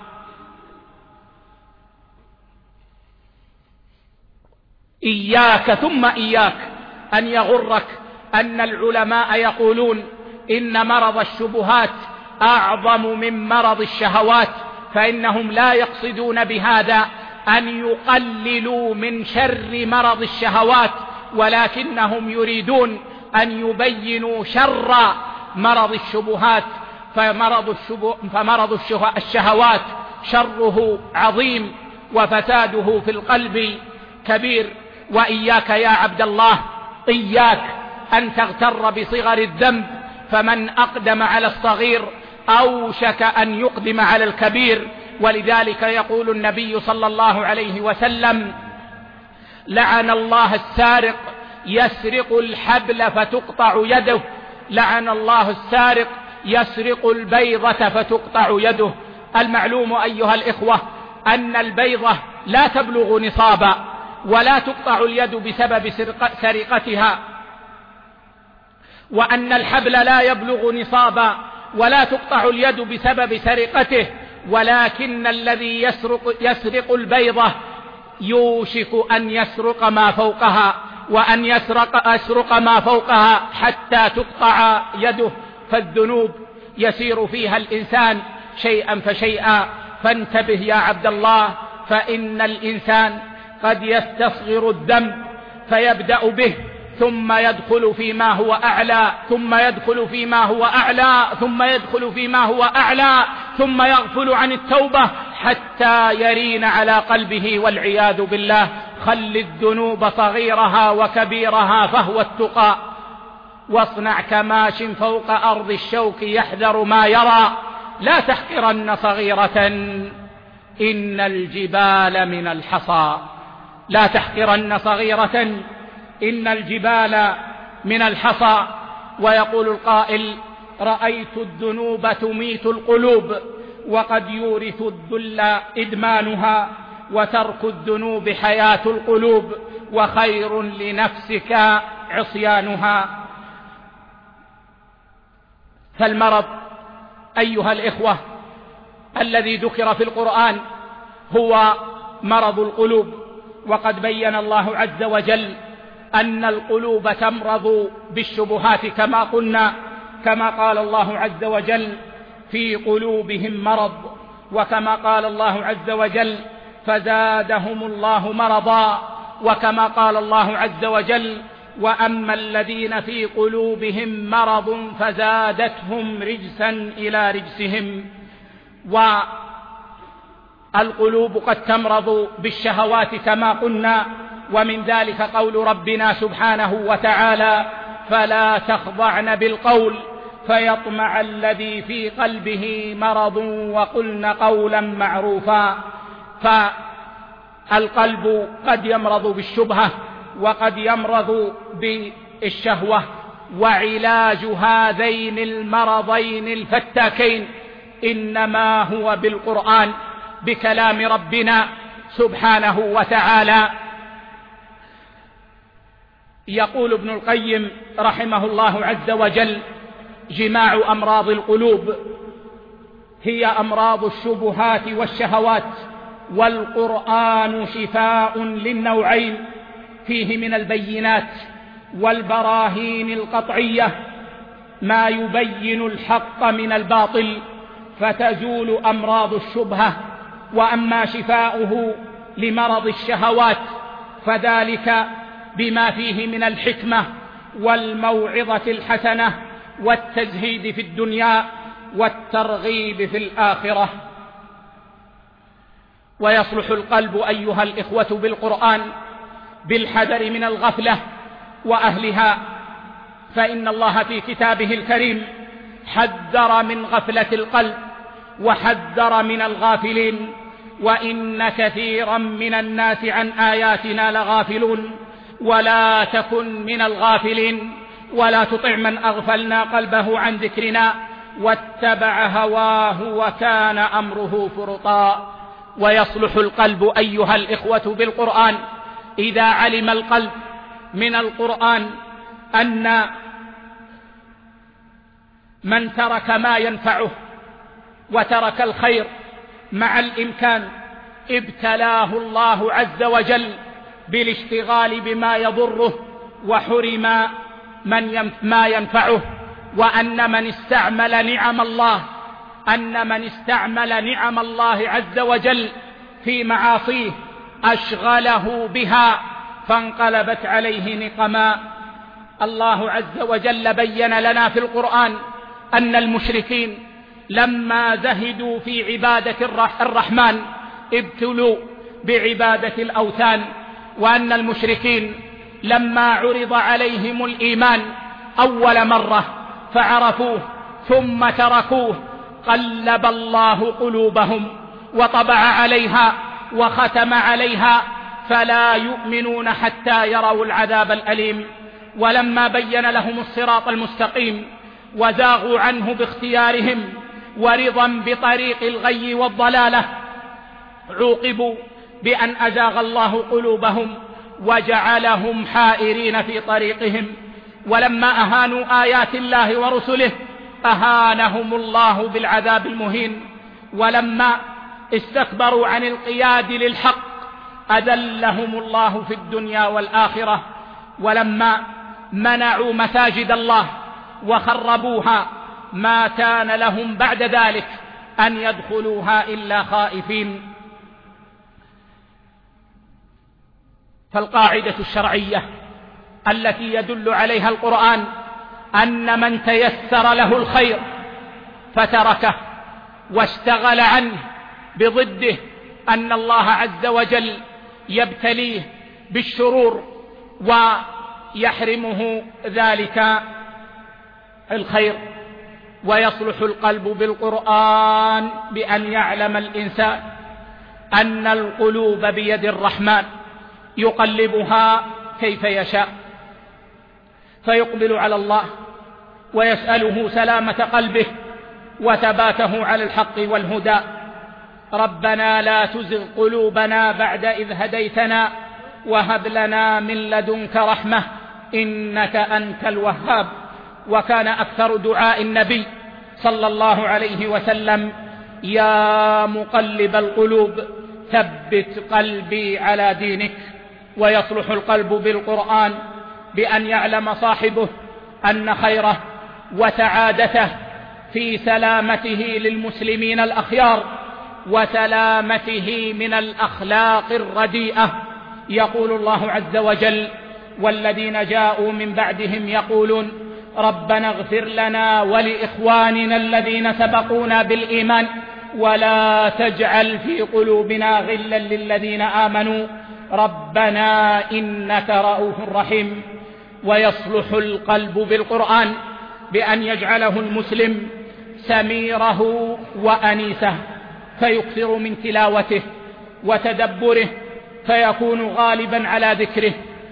إياك ثم إياك أن يغرك أن العلماء يقولون إن مرض الشبهات أعظم من مرض الشهوات، فإنهم لا يقصدون بهذا أن يقللوا من شر مرض الشهوات، ولكنهم يريدون أن يبينوا شر مرض الشبهات. فمرض الشهوات شره عظيم وفساده في القلب كبير. وإياك يا عبد الله، إياك أن تغتر بصغر الذنب، فمن أقدم على الصغير أوشك أن يقدم على الكبير. ولذلك يقول النبي صلى الله عليه وسلم لعن الله السارق يسرق الحبل فتقطع يده، لعن الله السارق يسرق البيضة فتقطع يده. المعلوم أيها الإخوة أن البيضة لا تبلغ نصابا ولا تقطع اليد بسبب سرقتها، وأن الحبل لا يبلغ نصابا ولا تقطع اليد بسبب سرقته، ولكن الذي يسرق البيضة يوشك أن يسرق ما فوقها، وأن يسرق ما فوقها حتى تقطع يده. فالذنوب يسير فيها الإنسان شيئا فشيئا. فانتبه يا عبد الله، فإن الإنسان قد يستصغر الذنب فيبدأ به، ثم يدخل فيما هو أعلى، ثم يدخل فيما هو أعلى، ثم يدخل فيما هو أعلى، ثم يغفل عن التوبة حتى يرين على قلبه والعياذ بالله. خل الذنوب صغيرها وكبيرها فهو التقى، واصنع كماش فوق أرض الشوك يحذر ما يرى، لا تحقرن صغيرة إن الجبال من الحصى، لا تحقرن صغيرة إن الجبال من الحصى. ويقول القائل رأيت الذنوب تميت القلوب وقد يورث الذل إدمانها، وترك الذنوب حياة القلوب وخير لنفسك عصيانها. فالمرض أيها الإخوة الذي ذكر في القرآن هو مرض القلوب، وقد بين الله عز وجل أن القلوب تمرض بالشبهات كما قلنا، كما قال الله عز وجل في قلوبهم مرض، وكما قال الله عز وجل فزادهم الله مرضا، وكما قال الله عز وجل وأما الذين في قلوبهم مرض فزادتهم رجسا إلى رجسهم. القلوب قد تمرض بالشهوات كما قلنا، ومن ذلك قول ربنا سبحانه وتعالى: فلا تخضعن بالقول فيطمع الذي في قلبه مرض وقلن قولا معروفا. فالقلب قد يمرض بالشبهة وقد يمرض بالشهوة، وعلاج هذين المرضين الفتاكين إنما هو بالقرآن، بكلام ربنا سبحانه وتعالى. يقول ابن القيم رحمه الله عز وجل: جماع أمراض القلوب هي أمراض الشبهات والشهوات، والقرآن شفاء للنوعين، فيه من البينات والبراهين القطعية ما يبين الحق من الباطل، فتزول أمراض الشبهة. وأما شفاؤه لمرض الشهوات فذلك بما فيه من الحكمة والموعظة الحسنة والتزهيد في الدنيا والترغيب في الآخرة. ويصلح القلب أيها الإخوة بالقرآن بالحذر من الغفلة وأهلها، فإن الله في كتابه الكريم حذر من غفلة القلب وحذر من الغافلين: وإن كثيرا من الناس عن آياتنا لغافلون ولا تكن من الغافلين ولا تطع من أغفلنا قلبه عن ذكرنا واتبع هواه وكان أمره فرطا. ويصلح القلب أيها الإخوة بالقرآن إذا علم القلب من القرآن أن من ترك ما ينفعه وترك الخير مع الإمكان ابتلاه الله عز وجل بالاشتغال بما يضره وحرم ما ينفعه، وأن من استعمل نعم الله عز وجل في معاصيه أشغله بها فانقلبت عليه نقما. الله عز وجل بين لنا في القرآن أن المشركين لما زهدوا في عبادة الرحمن ابتلوا بعبادة الأوثان، وأن المشركين لما عرض عليهم الإيمان أول مرة فعرفوه ثم تركوه قلب الله قلوبهم وطبع عليها وختم عليها فلا يؤمنون حتى يروا العذاب الأليم. ولما بين لهم الصراط المستقيم وزاغوا عنه باختيارهم ورضا بطريق الغي والضلالة عوقبوا بأن أزاغ الله قلوبهم وجعلهم حائرين في طريقهم. ولما أهانوا آيات الله ورسله أهانهم الله بالعذاب المهين. ولما استكبروا عن القياد للحق أذلهم الله في الدنيا والآخرة. ولما منعوا مساجد الله وخربوها ما كان لهم بعد ذلك أن يدخلوها إلا خائفين. فالقاعدة الشرعية التي يدل عليها القرآن أن من تيسر له الخير فتركه واشتغل عنه بضده أن الله عز وجل يبتليه بالشرور ويحرمه ذلك الخير. ويصلح القلب بالقرآن بأن يعلم الإنسان أن القلوب بيد الرحمن يقلبها كيف يشاء، فيقبل على الله ويسأله سلامة قلبه وثباته على الحق والهدى. ربنا لا تزغ قلوبنا بعد إذ هديتنا وهب لنا من لدنك رحمة إنك أنت الوهاب. وكان أكثر دعاء النبي صلى الله عليه وسلم: يا مقلب القلوب ثبت قلبي على دينك. ويصلح القلب بالقرآن بأن يعلم صاحبه أن خيره وسعادته في سلامته للمسلمين الأخيار وسلامته من الأخلاق الرديئة. يقول الله عز وجل: والذين جاءوا من بعدهم يقولون ربنا اغفر لنا ولإخواننا الذين سبقونا بالإيمان ولا تجعل في قلوبنا غلا للذين آمنوا ربنا إنك رؤوف رحيم. ويصلح القلب بالقرآن بأن يجعله المسلم سميره وأنيسه، فيكثر من تلاوته وتدبره، فيكون غالبا على ذكره،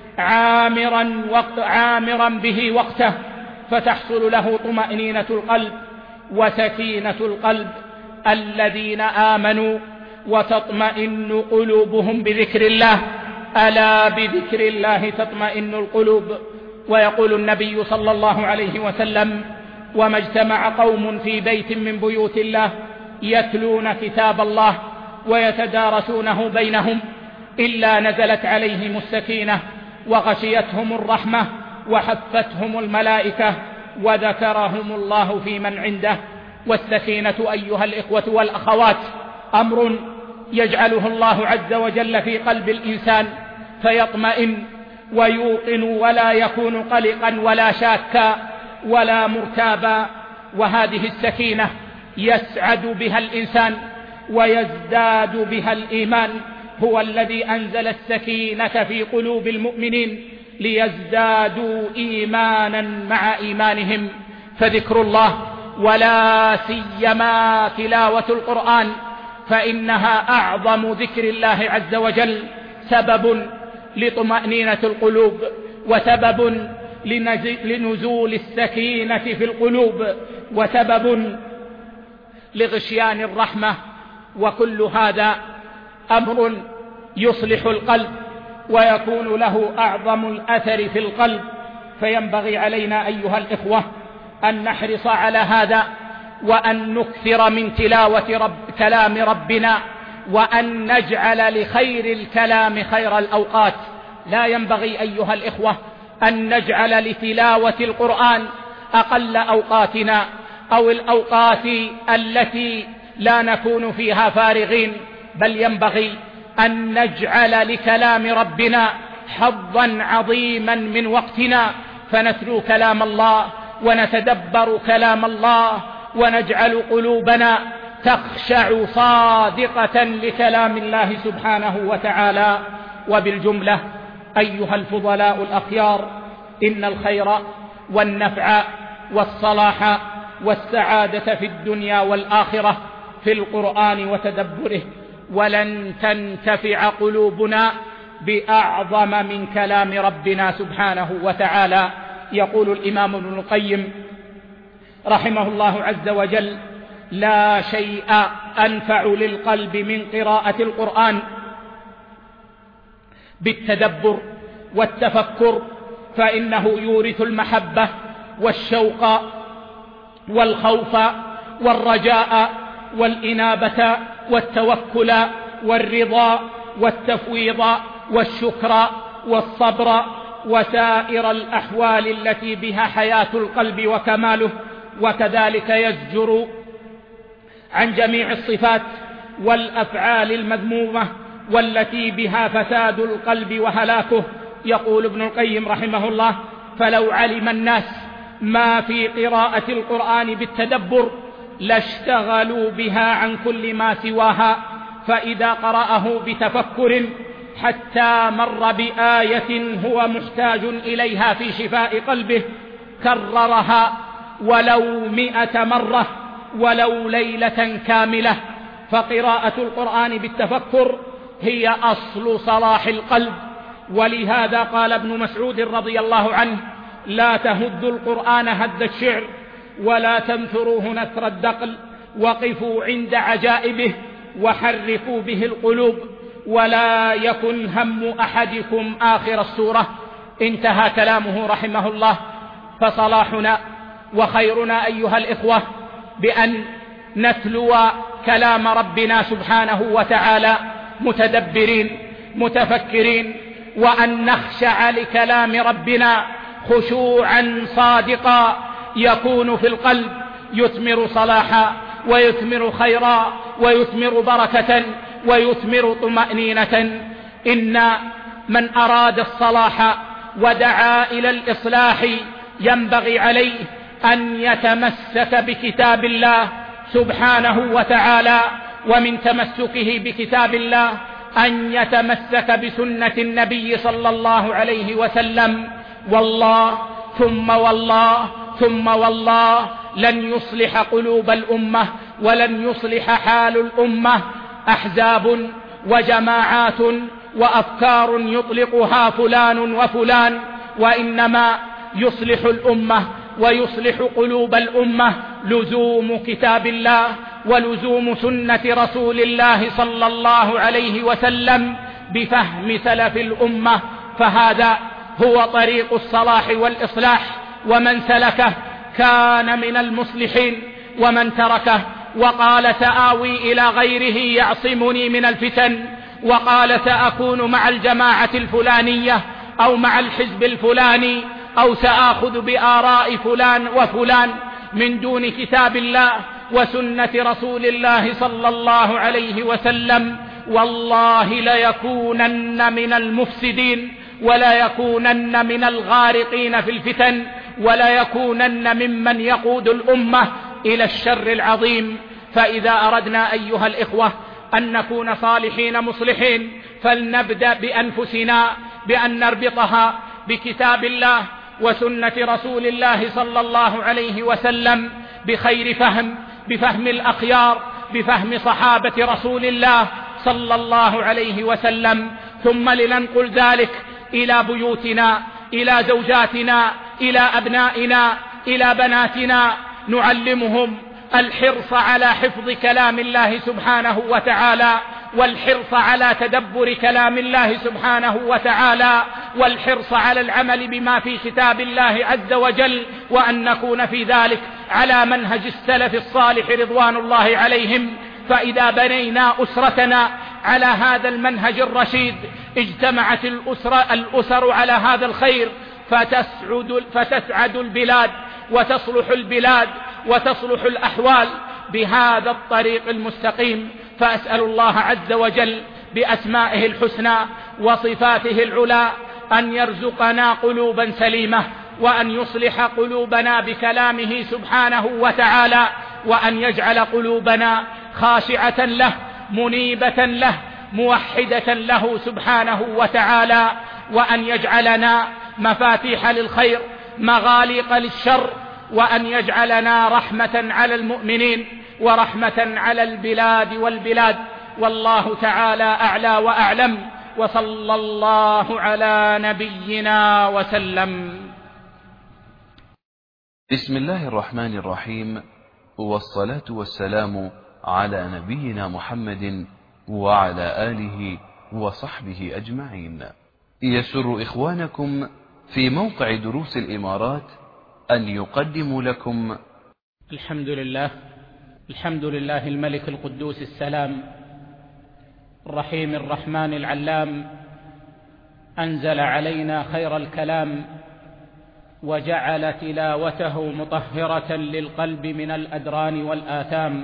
عامرا به وقته، فتحصل له طمأنينة القلب وسكينة القلب. الذين آمنوا وتطمئن قلوبهم بذكر الله، ألا بذكر الله تطمئن القلوب. ويقول النبي صلى الله عليه وسلم: وما اجتمع قوم في بيت من بيوت الله يتلون كتاب الله ويتدارسونه بينهم إلا نزلت عليهم السكينة وغشيتهم الرحمة وحفتهم الملائكة وذكرهم الله في من عنده. والسكينة أيها الإخوة والأخوات أمر يجعله الله عز وجل في قلب الإنسان فيطمئن ويوقن ولا يكون قلقا ولا شاكا ولا مرتابا. وهذه السكينة يسعد بها الإنسان ويزداد بها الإيمان. هو الذي أنزل السكينة في قلوب المؤمنين ليزدادوا إيمانا مع إيمانهم. فذكر الله ولا سيما تلاوة القرآن فإنها أعظم ذكر الله عز وجل سبب لطمأنينة القلوب وسبب لنزول السكينة في القلوب وسبب لغشيان الرحمة. وكل هذا أمر يصلح القلب ويكون له أعظم الأثر في القلب. فينبغي علينا أيها الإخوة أن نحرص على هذا وأن نكثر من تلاوة كلام ربنا وأن نجعل لخير الكلام خير الأوقات. لا ينبغي أيها الإخوة أن نجعل لتلاوة القرآن أقل أوقاتنا أو الأوقات التي لا نكون فيها فارغين، بل ينبغي أن نجعل لكلام ربنا حظا عظيما من وقتنا، فنتلو كلام الله ونتدبر كلام الله ونجعل قلوبنا تخشع صادقة لكلام الله سبحانه وتعالى. وبالجملة أيها الفضلاء الأخيار، إن الخير والنفع والصلاح والسعادة في الدنيا والآخرة في القرآن وتدبره، ولن تنتفع قلوبنا بأعظم من كلام ربنا سبحانه وتعالى. يقول الإمام ابن القيم رحمه الله عز وجل: لا شيء أنفع للقلب من قراءة القرآن بالتدبر والتفكر، فإنه يورث المحبة والشوق والخوف والرجاء والإنابة والتوكل والرضا والتفويض والشكر والصبر وسائر الأحوال التي بها حياة القلب وكماله. وكذلك يزجر عن جميع الصفات والأفعال المذمومة والتي بها فساد القلب وهلاكه. يقول ابن القيم رحمه الله: فلو علم الناس ما في قراءة القرآن بالتدبر لاشتغلوا بها عن كل ما سواها، فإذا قرأه بتفكر حتى مر بآية هو محتاج إليها في شفاء قلبه كررها ولو 100 مرة ولو ليلة كاملة. فقراءة القرآن بالتفكر هي أصل صلاح القلب. ولهذا قال ابن مسعود رضي الله عنه: لا تهدوا القرآن هد الشعر ولا تنثروه نثر الدقل، وقفوا عند عجائبه وحركوا به القلوب، ولا يكن هم أحدكم آخر السورة. انتهى كلامه رحمه الله. فصلاحنا وخيرنا أيها الإخوة بأن نتلو كلام ربنا سبحانه وتعالى متدبرين متفكرين، وأن نخشع لكلام ربنا خشوعا صادقا يكون في القلب يثمر صلاحا ويثمر خيرا ويثمر بركة ويثمر طمأنينة. إن من أراد الصلاح ودعا إلى الإصلاح ينبغي عليه أن يتمسك بكتاب الله سبحانه وتعالى ومن تمسكه بكتاب الله أن يتمسك بسنة النبي صلى الله عليه وسلم. والله ثم والله ثم والله لن يصلح قلوب الأمة ولن يصلح حال الأمة أحزاب وجماعات وأفكار يطلقها فلان وفلان، وإنما يصلح الأمة ويصلح قلوب الأمة لزوم كتاب الله ولزوم سنة رسول الله صلى الله عليه وسلم بفهم سلف الأمة، فهذا هو طريق الصلاح والإصلاح، ومن سلكه كان من المصلحين، ومن تركه وقال سآوي إلى غيره يعصمني من الفتن، وقال سأكون مع الجماعة الفلانية أو مع الحزب الفلاني أو سآخذ بآراء فلان وفلان من دون كتاب الله وسنة رسول الله صلى الله عليه وسلم، والله ليكونن من المفسدين ولا يكونن من الغارقين في الفتن ولا يكونن ممن يقود الأمة إلى الشر العظيم. فإذا أردنا أيها الإخوة أن نكون صالحين مصلحين فلنبدأ بأنفسنا بأن نربطها بكتاب الله وسنة رسول الله صلى الله عليه وسلم بخير فهم، بفهم الأخيار، بفهم صحابة رسول الله صلى الله عليه وسلم، ثم لننقل ذلك إلى بيوتنا، إلى زوجاتنا، إلى أبنائنا، إلى بناتنا، نعلمهم الحرص على حفظ كلام الله سبحانه وتعالى، والحرص على تدبر كلام الله سبحانه وتعالى، والحرص على العمل بما في كتاب الله عز وجل، وأن نكون في ذلك على منهج السلف الصالح رضوان الله عليهم. فإذا بنينا أسرتنا على هذا المنهج الرشيد اجتمعت الأسر على هذا الخير فتسعد البلاد وتصلح البلاد وتصلح الأحوال بهذا الطريق المستقيم. فأسأل الله عز وجل بأسمائه الحسنى وصفاته العلى أن يرزقنا قلوبا سليمة، وأن يصلح قلوبنا بكلامه سبحانه وتعالى، وأن يجعل قلوبنا خاشعة له منيبة له موحدة له سبحانه وتعالى، وأن يجعلنا مفاتيح للخير مغاليق للشر، وأن يجعلنا رحمة على المؤمنين ورحمة على البلاد والبلاد. والله تعالى أعلى وأعلم، وصلى الله على نبينا وسلم. بسم الله الرحمن الرحيم، والصلاة والسلام على نبينا محمد وعلى آله وصحبه أجمعين. يسر إخوانكم في موقع دروس الإمارات أن يقدموا لكم الحمد لله الملك القدوس السلام الرحيم الرحمن العلام، أنزل علينا خير الكلام وجعل تلاوته مطهرة للقلب من الأدران والآثام،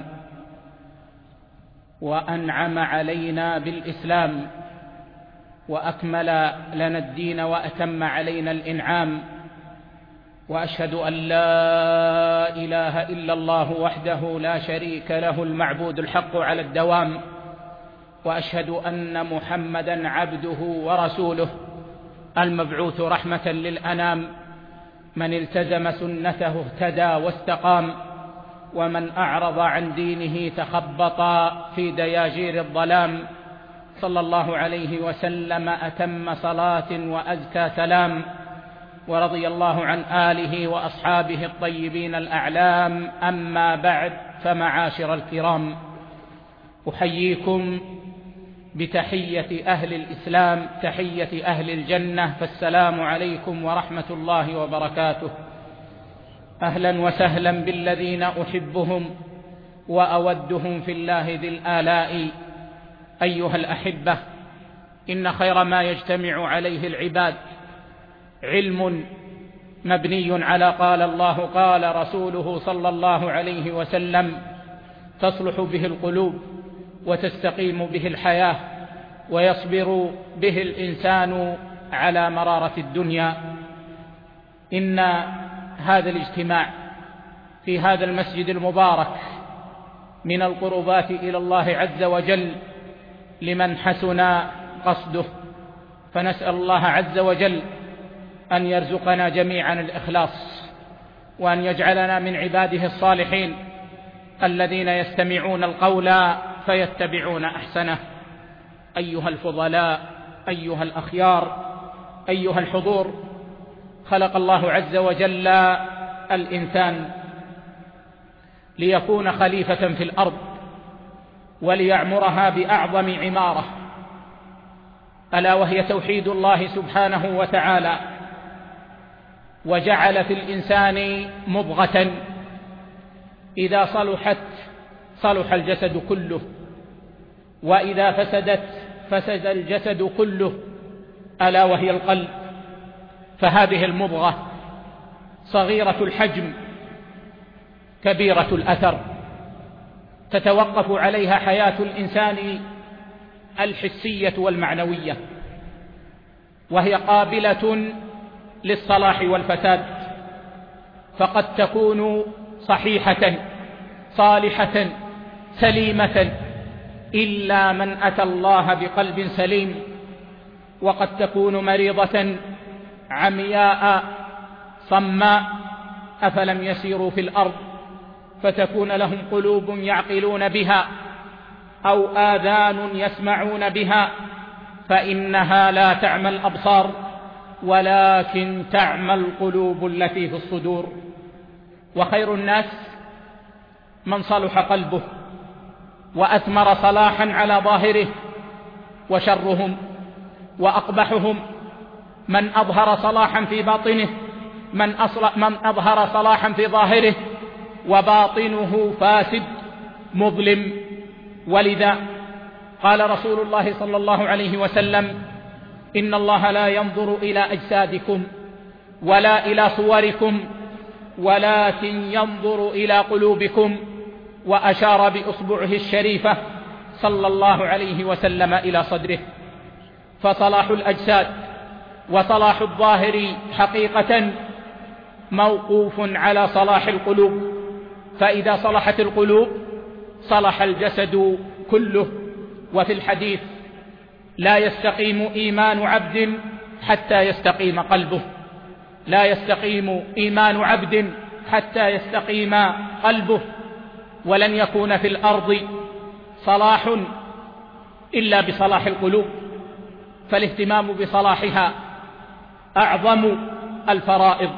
وأنعم علينا بالإسلام وأكمل لنا الدين وأتم علينا الإنعام. وأشهد أن لا إله إلا الله وحده لا شريك له المعبود الحق على الدوام، وأشهد أن محمدا عبده ورسوله المبعوث رحمة للأنام، من التزم سنته اهتدى واستقام، ومن أعرض عن دينه تخبط في دياجير الظلام. صلى الله عليه وسلم أتم صلاة وأزكى سلام، ورضي الله عن آله وأصحابه الطيبين الأعلام. أما بعد، فمعاشر الكرام، أحييكم بتحية أهل الإسلام، تحية أهل الجنة، فالسلام عليكم ورحمة الله وبركاته. أهلا وسهلا بالذين أحبهم وأودهم في الله ذي الآلاء. أيها الأحبة، إن خير ما يجتمع عليه العباد علم مبني على قال الله قال رسوله صلى الله عليه وسلم، تصلح به القلوب وتستقيم به الحياة ويصبر به الإنسان على مرارة الدنيا. إن هذا الاجتماع في هذا المسجد المبارك من القربات إلى الله عز وجل لمن حسن قصده. فنسأل الله عز وجل أن يرزقنا جميعا الإخلاص، وأن يجعلنا من عباده الصالحين الذين يستمعون القول فيتبعون أحسنه. أيها الفضلاء، أيها الأخيار، أيها الحضور، خلق الله عز وجل الإنسان ليكون خليفة في الأرض وليعمرها بأعظم عمارة، ألا وهي توحيد الله سبحانه وتعالى. وجعل في الإنسان مضغة إذا صلحت صلح الجسد كله، وإذا فسدت فسد الجسد كله، ألا وهي القلب. فهذه المضغة صغيرة الحجم كبيرة الأثر، تتوقف عليها حياة الإنسان الحسية والمعنوية، وهي قابلة للصلاح والفساد، فقد تكون صحيحة صالحة سليمة إلا من أتى الله بقلب سليم، وقد تكون مريضة عمياء صماء، أفلم يسيروا في الأرض فتكون لهم قلوب يعقلون بها أو آذان يسمعون بها، فإنها لا تعمى الأبصار ولكن تعمى القلوب التي في الصدور. وخير الناس من صلح قلبه وأثمر صلاحا على ظاهره، وشرهم وأقبحهم من أظهر صلاحا في باطنه، من أظهر صلاحا في ظاهره وباطنه فاسد مظلم. ولذا قال رسول الله صلى الله عليه وسلم: إن الله لا ينظر إلى أجسادكم ولا إلى صوركم ولكن ينظر إلى قلوبكم، وأشار بإصبعه الشريفة صلى الله عليه وسلم إلى صدره. فصلاح الأجساد وصلاح الظاهر حقيقة موقوف على صلاح القلوب، فإذا صلحت القلوب صلح الجسد كله. وفي الحديث: لا يستقيم إيمان عبد حتى يستقيم قلبه، لا يستقيم إيمان عبد حتى يستقيم قلبه. ولن يكون في الأرض صلاح إلا بصلاح القلوب، فالاهتمام بصلاحها أعظم الفرائض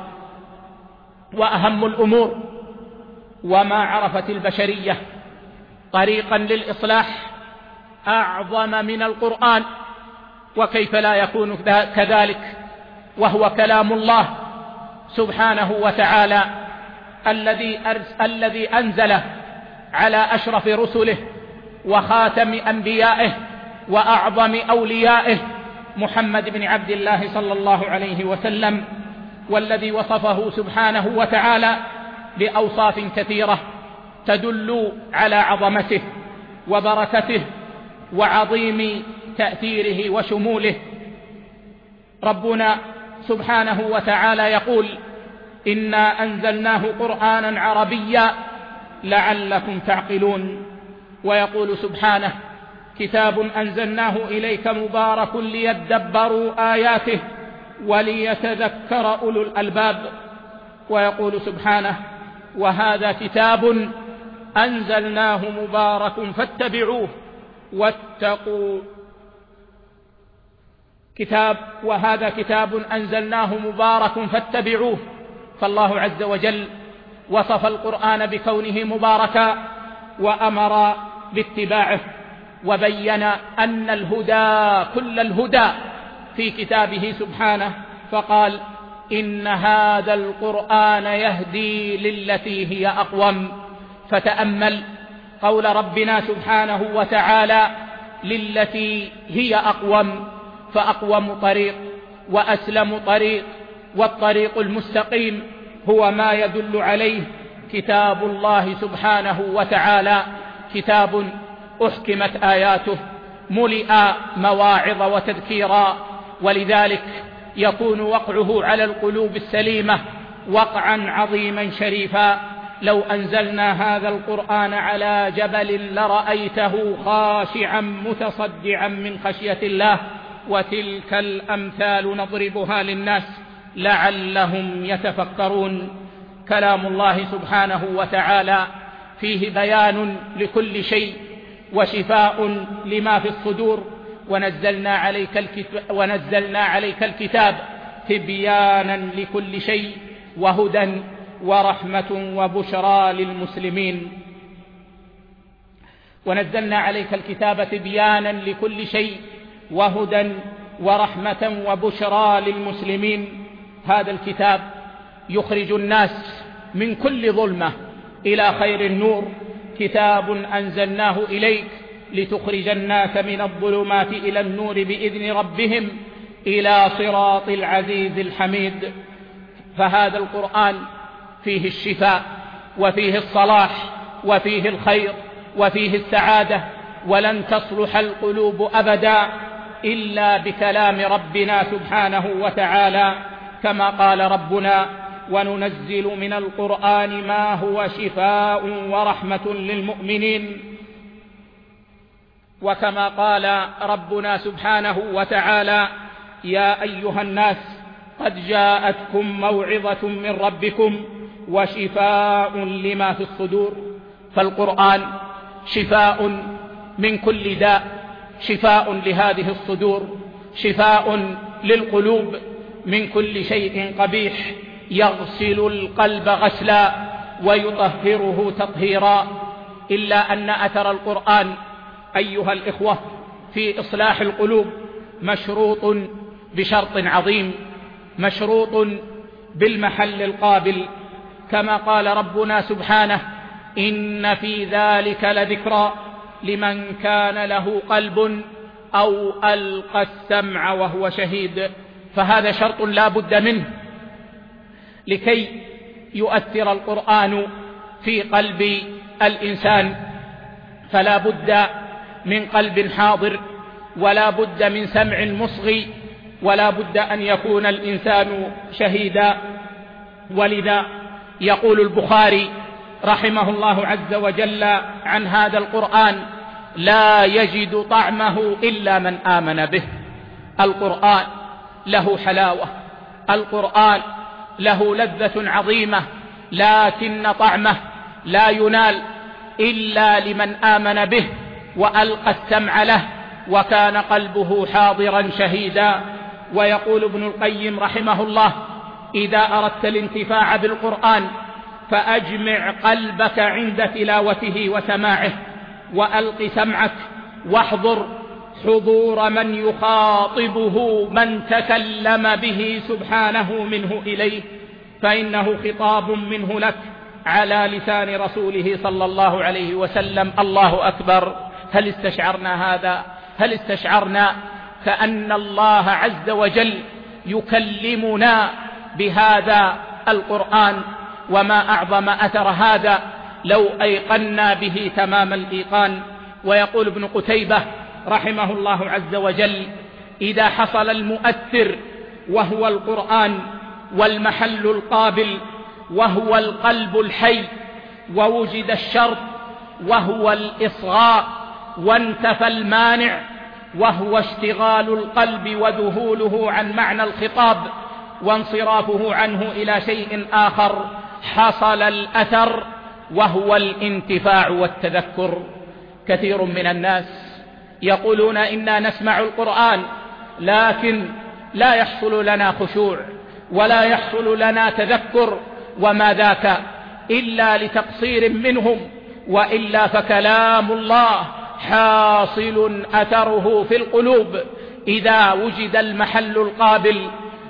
وأهم الأمور. وما عرفت البشرية طريقا للإصلاح أعظم من القرآن، وكيف لا يكون كذلك وهو كلام الله سبحانه وتعالى الذي أنزله على أشرف رسله وخاتم أنبيائه وأعظم أوليائه محمد بن عبد الله صلى الله عليه وسلم، والذي وصفه سبحانه وتعالى بأوصاف كثيرة تدل على عظمته وبركته وعظيم تأثيره وشموله. ربنا سبحانه وتعالى يقول: إنا أنزلناه قرآنا عربيا لعلكم تعقلون. ويقول سبحانه: كتاب أنزلناه إليك مبارك ليدبروا آياته وليتذكر أولو الألباب. ويقول سبحانه: وهذا كتاب أنزلناه مبارك فاتبعوه واتقوا. وهذا كتاب أنزلناه مبارك فاتبعوه. فالله عز وجل وصف القرآن بكونه مباركا وأمر باتباعه، وبين أن الهدى كل الهدى في كتابه سبحانه، فقال: إن هذا القرآن يهدي للتي هي أقوم. فتأمل قول ربنا سبحانه وتعالى: للتي هي أقوم، فأقوم طريق وأسلم طريق، والطريق المستقيم هو ما يدل عليه كتاب الله سبحانه وتعالى، كتاب أحكمت آياته ملئ مواعظ وتذكيرا، ولذلك يكون وقعه على القلوب السليمة وقعا عظيما شريفا. لو أنزلنا هذا القرآن على جبل لرأيته خاشعا متصدعا من خشية الله. وتلك الأمثال نضربها للناس لعلهم يتفكرون. كلام الله سبحانه وتعالى فيه بيان لكل شيء وشفاء لما في الصدور. ونزلنا عليك الكتاب تبيانا لكل شيء وهدى ورحمة وبشرى للمسلمين. ونزلنا عليك الكتاب تبيانا لكل شيء وهدى ورحمة وبشرى للمسلمين. هذا الكتاب يخرج الناس من كل ظلمة إلى خير النور. كتاب أنزلناه إليك لتخرج الناس من الظلمات إلى النور بإذن ربهم إلى صراط العزيز الحميد. فهذا القرآن فيه الشفاء وفيه الصلاح وفيه الخير وفيه السعادة. ولن تصلح القلوب أبدا إلا بكلام ربنا سبحانه وتعالى، كما قال ربنا: وننزل من القرآن ما هو شفاء ورحمة للمؤمنين. وكما قال ربنا سبحانه وتعالى: يا أيها الناس قد جاءتكم موعظة من ربكم وشفاء لما في الصدور. فالقرآن شفاء من كل داء، شفاء لهذه الصدور، شفاء للقلوب من كل شيء قبيح، يغسل القلب غسلا ويطهره تطهيرا. إلا أن أثر القرآن أيها الإخوة في إصلاح القلوب مشروط بشرط عظيم، مشروط بالمحل القابل، كما قال ربنا سبحانه: إن في ذلك لذكرى لمن كان له قلب أو ألقى السمع وهو شهيد. فهذا شرط لا بد منه لكي يؤثر القرآن في قلب الإنسان. فلا بد من قلب حاضر، ولا بد من سمع مصغي، ولا بد أن يكون الإنسان شهيدا. ولذا يقول البخاري رحمه الله عز وجل عن هذا القرآن: لا يجد طعمه إلا من آمن به. القرآن له حلاوة، القرآن له لذة عظيمة، لكن طعمه لا ينال إلا لمن آمن به وألقى السمع له وكان قلبه حاضرا شهيدا. ويقول ابن القيم رحمه الله: إذا أردت الانتفاع بالقرآن فأجمع قلبك عند تلاوته وسماعه، وألق سمعك واحضر حضور من يخاطبه من تكلم به سبحانه منه إليه، فإنه خطاب منه لك على لسان رسوله صلى الله عليه وسلم. الله أكبر! هل استشعرنا هذا؟ هل استشعرنا كأن الله عز وجل يكلمنا بهذا القرآن؟ وما أعظم أثر هذا لو أيقنا به تمام الإيقان. ويقول ابن قتيبة رحمه الله عز وجل: إذا حصل المؤثر وهو القرآن، والمحل القابل وهو القلب الحي، ووجد الشرط وهو الإصغاء، وانتفى المانع وهو اشتغال القلب وذهوله عن معنى الخطاب وانصرافه عنه إلى شيء آخر، حصل الأثر وهو الانتفاع والتذكر. كثير من الناس يقولون إنا نسمع القرآن لكن لا يحصل لنا خشوع ولا يحصل لنا تذكر، وما ذاك إلا لتقصير منهم، وإلا فكلام الله حاصل أثره في القلوب إذا وجد المحل القابل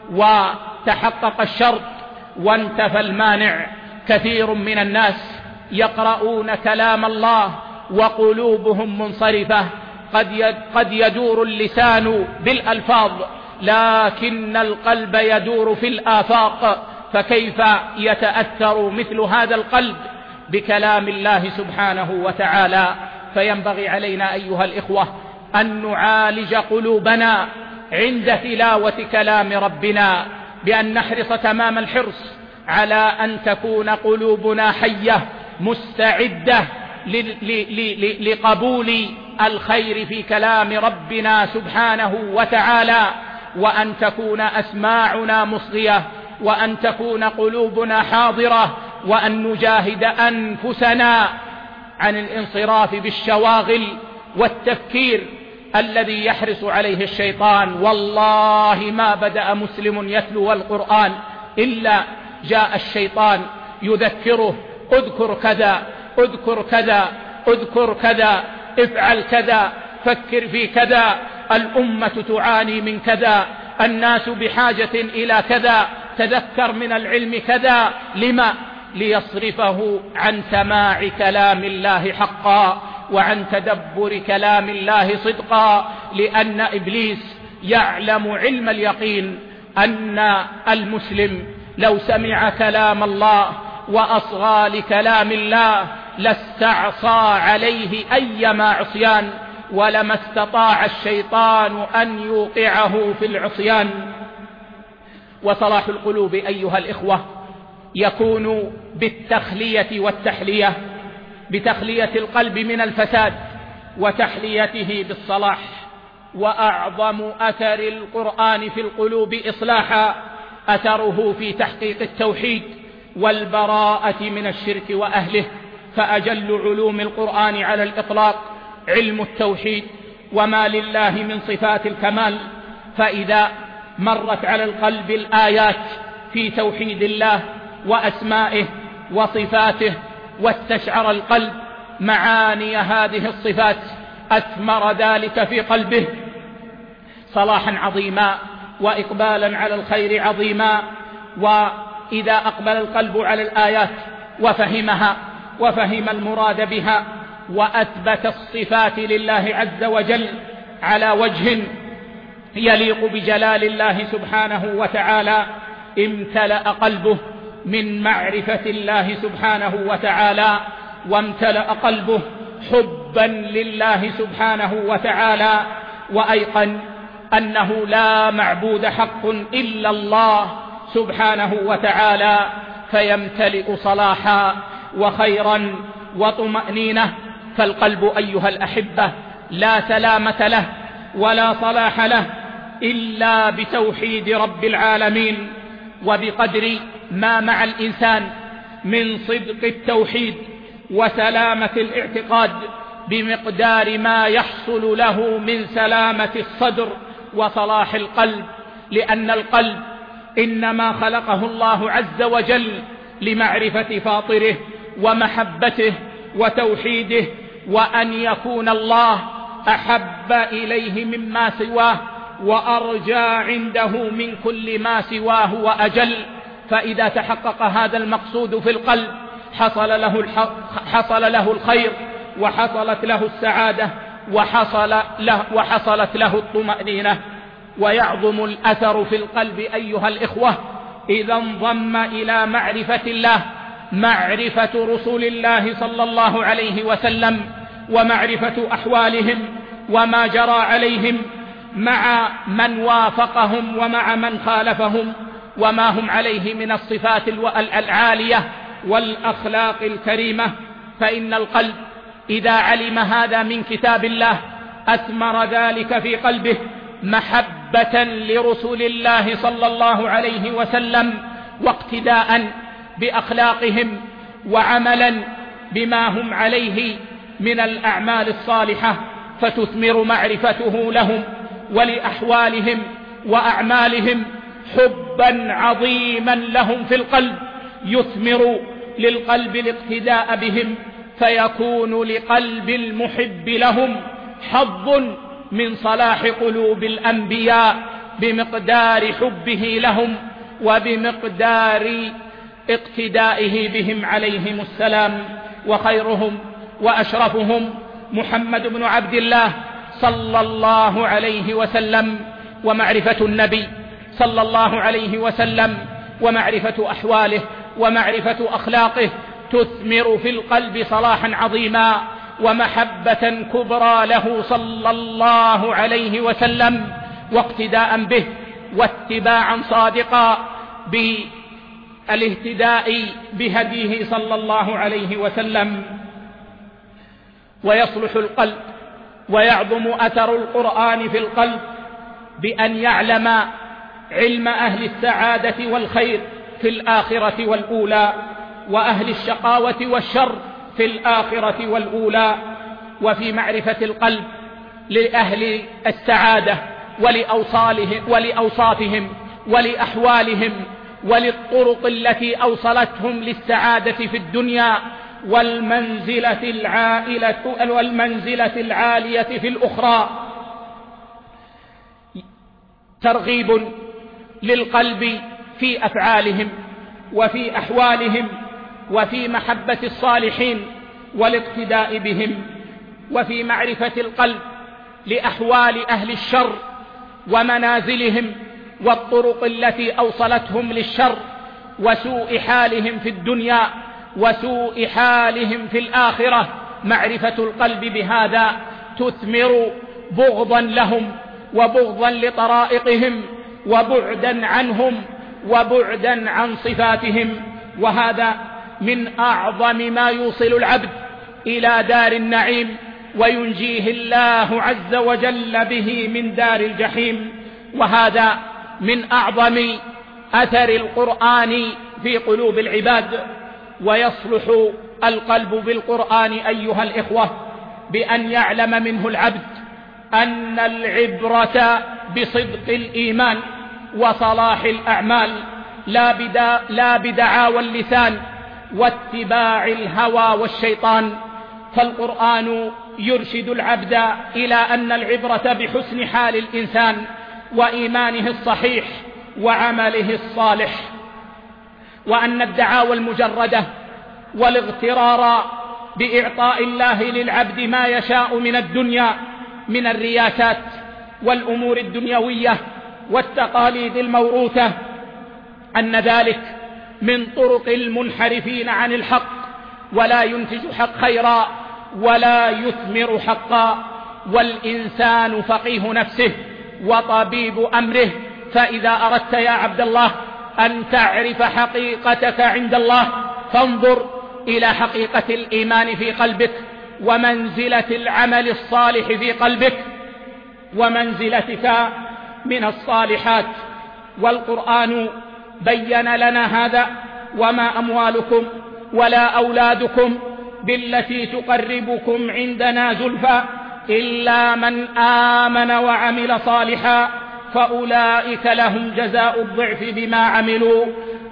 وتحقق الشرط وانتفى المانع. كثير من الناس يقرؤون كلام الله وقلوبهم منصرفة، قد يدور اللسان بالألفاظ لكن القلب يدور في الآفاق، فكيف يتأثر مثل هذا القلب بكلام الله سبحانه وتعالى؟ فينبغي علينا أيها الإخوة أن نعالج قلوبنا عند تلاوة كلام ربنا بأن نحرص تمام الحرص على أن تكون قلوبنا حية مستعدة لقبول الخير في كلام ربنا سبحانه وتعالى، وأن تكون أسماعنا مصغية، وأن تكون قلوبنا حاضرة، وأن نجاهد أنفسنا عن الانصراف بالشواغل والتفكير الذي يحرص عليه الشيطان. والله ما بدأ مسلم يتلو القرآن إلا جاء الشيطان يذكره: اذكر كذا، اذكر كذا، اذكر كذا، افعل كذا، فكر في كذا، الأمة تعاني من كذا، الناس بحاجة إلى كذا، تذكر من العلم كذا. لما؟ ليصرفه عن سماع كلام الله حقا وعن تدبر كلام الله صدقا، لأن إبليس يعلم علم اليقين أن المسلم لو سمع كلام الله وأصغى لكلام الله لاستعصى عليه أيما عصيان، ولما استطاع الشيطان أن يوقعه في العصيان. وصلاح القلوب أيها الإخوة يكون بالتخلية والتحلية، بتخلية القلب من الفساد وتحليته بالصلاح. وأعظم أثر القرآن في القلوب إصلاحا أثره في تحقيق التوحيد والبراءة من الشرك وأهله. فأجل علوم القرآن على الإطلاق علم التوحيد، وما لله من صفات الكمال. فإذا مرت على القلب الآيات في توحيد الله وأسمائه وصفاته، واستشعر القلب معاني هذه الصفات، أثمر ذلك في قلبه صلاحا عظيما وإقبالا على الخير عظيما. وإذا أقبل القلب على الآيات وفهمها وفهم المراد بها وأثبت الصفات لله عز وجل على وجه يليق بجلال الله سبحانه وتعالى، امتلأ قلبه من معرفة الله سبحانه وتعالى، وامتلأ قلبه حبا لله سبحانه وتعالى، وأيقن أنه لا معبود حق إلا الله سبحانه وتعالى، فيمتلئ صلاحا وخيرا وطمأنينة. فالقلب أيها الأحبة لا سلامة له ولا صلاح له إلا بتوحيد رب العالمين. وبقدر ما مع الإنسان من صدق التوحيد وسلامة الاعتقاد، بمقدار ما يحصل له من سلامة الصدر وصلاح القلب. لأن القلب إنما خلقه الله عز وجل لمعرفة فاطره ومحبته وتوحيده، وأن يكون الله أحب إليه مما سواه وأرجى عنده من كل ما سواه وأجل. فإذا تحقق هذا المقصود في القلب حصل له الخير، وحصلت له السعادة، وحصلت له الطمأنينة. ويعظم الأثر في القلب أيها الإخوة إذا انضم إلى معرفة الله معرفة رسول الله صلى الله عليه وسلم، ومعرفة أحوالهم وما جرى عليهم مع من وافقهم ومع من خالفهم، وما هم عليه من الصفات العالية والأخلاق الكريمة. فإن القلب إذا علم هذا من كتاب الله أثمر ذلك في قلبه محبة لرسول الله صلى الله عليه وسلم، واقتداء بأخلاقهم، وعملا بما هم عليه من الأعمال الصالحة، فتثمر معرفته لهم ولأحوالهم وأعمالهم حبا عظيما لهم في القلب، يثمر للقلب الاقتداء بهم، فيكون لقلب المحب لهم حظ من صلاح قلوب الأنبياء بمقدار حبه لهم وبمقدار اقتدائه بهم عليهم السلام. وخيرهم وأشرفهم محمد بن عبد الله صلى الله عليه وسلم. ومعرفة النبي صلى الله عليه وسلم ومعرفة أحواله ومعرفة أخلاقه تثمر في القلب صلاحا عظيما ومحبة كبرى له صلى الله عليه وسلم، واقتداء به واتباعا صادقا الاهتداء بهديه صلى الله عليه وسلم. ويصلح القلب ويعظم أثر القرآن في القلب بأن يعلم علم أهل السعادة والخير في الآخرة والأولى، وأهل الشقاوة والشر في الآخرة والأولى. وفي معرفة القلب لأهل السعادة ولأوصافهم ولأحوالهم وللطرق التي أوصلتهم للسعادة في الدنيا والمنزلة العالية في الأخرى. ترغيب للقلب في أفعالهم وفي أحوالهم وفي محبة الصالحين والاقتداء بهم. وفي معرفة القلب لأحوال أهل الشر ومنازلهم والطرق التي أوصلتهم للشر وسوء حالهم في الدنيا وسوء حالهم في الآخرة. معرفة القلب بهذا تثمر بغضا لهم وبغضا لطرائقهم وبعدا عنهم وبعدا عن صفاتهم. وهذا من أعظم ما يوصل العبد إلى دار النعيم وينجيه الله عز وجل به من دار الجحيم. وهذا من أعظم أثر القرآن في قلوب العباد. ويصلح القلب بالقرآن أيها الإخوة بأن يعلم منه العبد أن العبرة بصدق الإيمان وصلاح الأعمال لا بدعاوى اللسان واتباع الهوى والشيطان. فالقرآن يرشد العبد إلى أن العبرة بحسن حال الإنسان وإيمانه الصحيح وعمله الصالح، وأن الدعاوى المجردة والاغترار بإعطاء الله للعبد ما يشاء من الدنيا من الرياسات والأمور الدنيوية والتقاليد الموروثة أن ذلك من طرق المنحرفين عن الحق، ولا ينتج حق خيرا ولا يثمر حقا. والإنسان فقيه نفسه وطبيب أمره. فإذا أردت يا عبد الله أن تعرف حقيقتك عند الله فانظر إلى حقيقة الإيمان في قلبك ومنزلة العمل الصالح في قلبك ومنزلتك من الصالحات. والقرآن بين لنا هذا: وما أموالكم ولا أولادكم بالتي تقربكم عندنا زلفى إلا من آمن وعمل صالحا فأولئك لهم جزاء الضعف بما عملوا.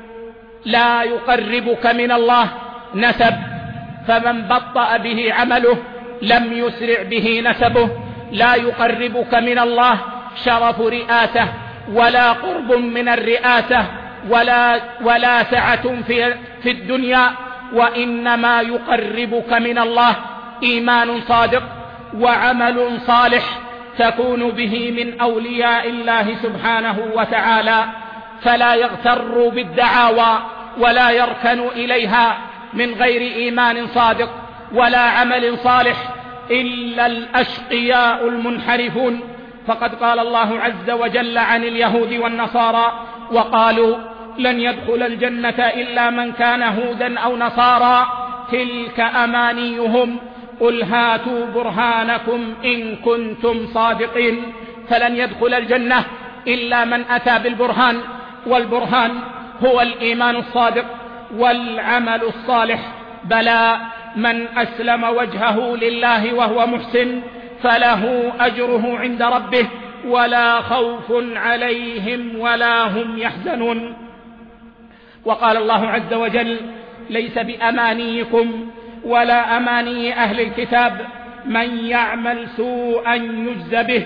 لا يقربك من الله نسب، فمن بطأ به عمله لم يسرع به نسبه. لا يقربك من الله شرف رئاسة ولا قرب من الرئاسة ولا سعة في الدنيا، وإنما يقربك من الله إيمان صادق وعمل صالح تكون به من أولياء الله سبحانه وتعالى. فلا يغتر بالدعاوى ولا يركن إليها من غير إيمان صادق ولا عمل صالح إلا الأشقياء المنحرفون. فقد قال الله عز وجل عن اليهود والنصارى: وقالوا لن يدخل الجنة إلا من كان هودا أو نصارى تلك أمانيهم قل هاتوا برهانكم إن كنتم صادقين. فلن يدخل الجنة إلا من أتى بالبرهان، والبرهان هو الإيمان الصادق والعمل الصالح. بلى من أسلم وجهه لله وهو محسن فله أجره عند ربه ولا خوف عليهم ولا هم يحزنون. وقال الله عز وجل: ليس بأمانيكم ولا أماني أهل الكتاب من يعمل سوءا يجز به.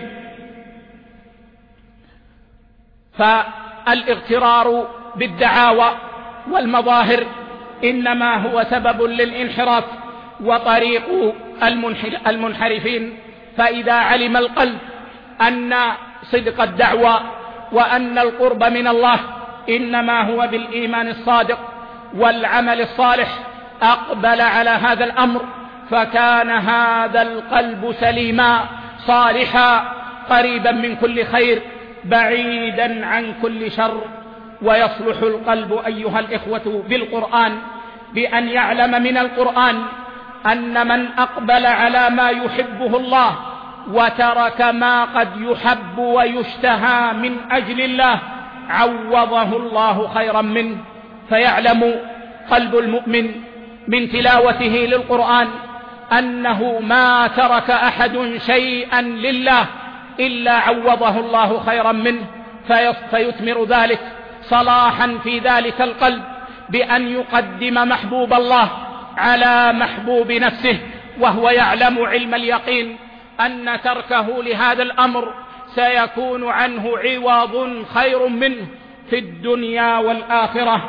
فالاغترار بالدعاوى والمظاهر إنما هو سبب للانحراف وطريق المنحرفين. فإذا علم القلب أن صدق الدعوى وأن القرب من الله إنما هو بالإيمان الصادق والعمل الصالح أقبل على هذا الأمر، فكان هذا القلب سليما صالحا قريبا من كل خير بعيدا عن كل شر. ويصلح القلب أيها الإخوة بالقرآن بأن يعلم من القرآن أن من أقبل على ما يحبه الله وترك ما قد يحب ويشتهى من أجل الله عوضه الله خيرا منه. فيعلم قلب المؤمن من تلاوته للقرآن أنه ما ترك أحد شيئا لله إلا عوضه الله خيرا منه، فيثمر ذلك صلاحا في ذلك القلب بأن يقدم محبوب الله على محبوب نفسه، وهو يعلم علم اليقين أن تركه لهذا الأمر سيكون عنه عوض خير منه في الدنيا والآخرة.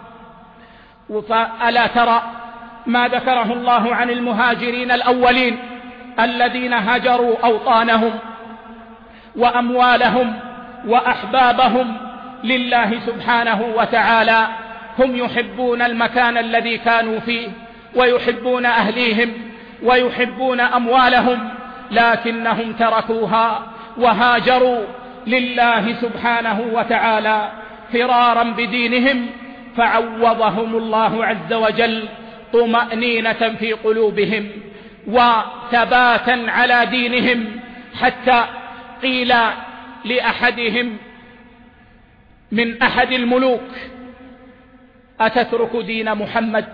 فألا ترى ما ذكره الله عن المهاجرين الأولين الذين هجروا أوطانهم وأموالهم وأحبابهم لله سبحانه وتعالى؟ هم يحبون المكان الذي كانوا فيه ويحبون أهليهم ويحبون أموالهم، لكنهم تركوها وهاجروا لله سبحانه وتعالى فرارا بدينهم، فعوضهم الله عز وجل طمأنينة في قلوبهم وثباتا على دينهم، حتى قيل لأحدهم من أحد الملوك: أتترك دين محمد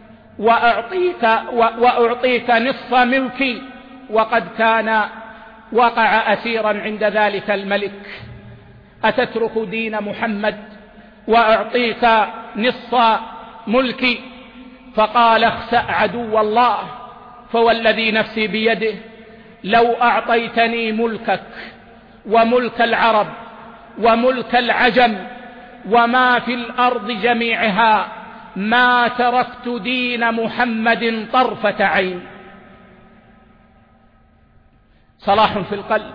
وأعطيك نصف ملكي؟ وقد كان وقع أسيرا عند ذلك الملك. أتترك دين محمد وأعطيك نصف ملكي؟ فقال: اخسأ عدو الله، فوالذي نفسي بيده لو أعطيتني ملكك وملك العرب وملك العجم وما في الأرض جميعها ما تركت دين محمد طرفة عين. صلاح في القلب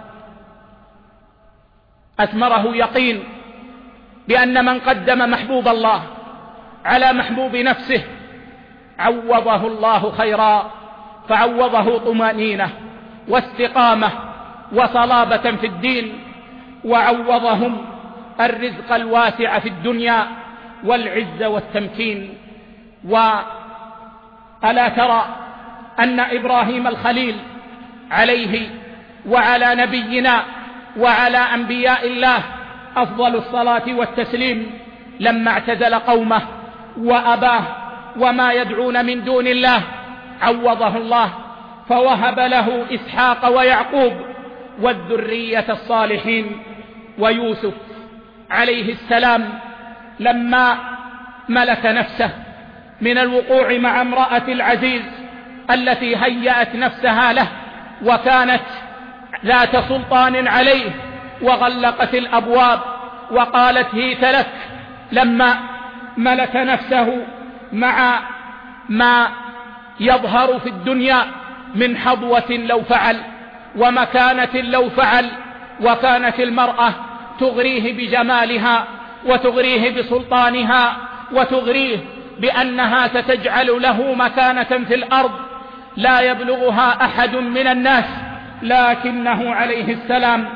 أثمره يقين بأن من قدم محبوب الله على محبوب نفسه عوضه الله خيرا، فعوضه طمأنينة واستقامة وصلابة في الدين، وعوضهم الرزق الواسع في الدنيا والعز والتمكين. وألا ترى أن إبراهيم الخليل عليه وعلى نبينا وعلى أنبياء الله أفضل الصلاة والتسليم لما اعتزل قومه وأباه وما يدعون من دون الله عوضه الله فوهب له إسحاق ويعقوب والذرية الصالحين. ويوسف عليه السلام لما ملك نفسه من الوقوع مع امرأة العزيز التي هيأت نفسها له وكانت ذات سلطان عليه وغلقت الأبواب وقالت: هيت لك، لما ملك نفسه مع ما يظهر في الدنيا من حظوة لو فعل ومكانة لو فعل، وكانت المرأة تغريه بجمالها وتغريه بسلطانها وتغريه بأنها ستجعل له مكانة في الأرض لا يبلغها أحد من الناس، لكنه عليه السلام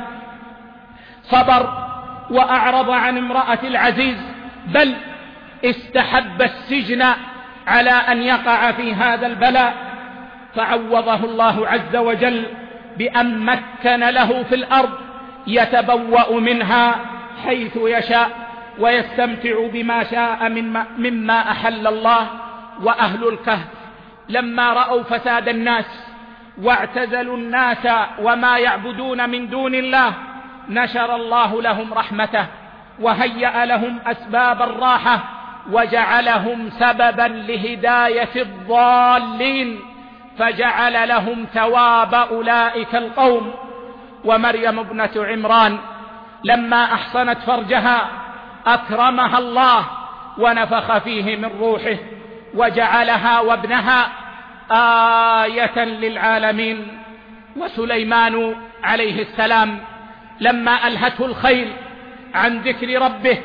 صبر وأعرض عن امرأة العزيز، بل استحب السجن على أن يقع في هذا البلاء، فعوضه الله عز وجل بأن مكن له في الأرض يتبوأ منها حيث يشاء ويستمتع بما شاء مما أحل الله. وأهل الكهف لما رأوا فساد الناس واعتزلوا الناس وما يعبدون من دون الله نشر الله لهم رحمته وهيأ لهم أسباب الراحة وجعلهم سببا لهداية الضالين، فجعل لهم ثواب أولئك القوم. ومريم ابنة عمران لما أحصنت فرجها أكرمها الله ونفخ فيه من روحه وجعلها وابنها آية للعالمين. وسليمان عليه السلام لما ألهته الخيل عن ذكر ربه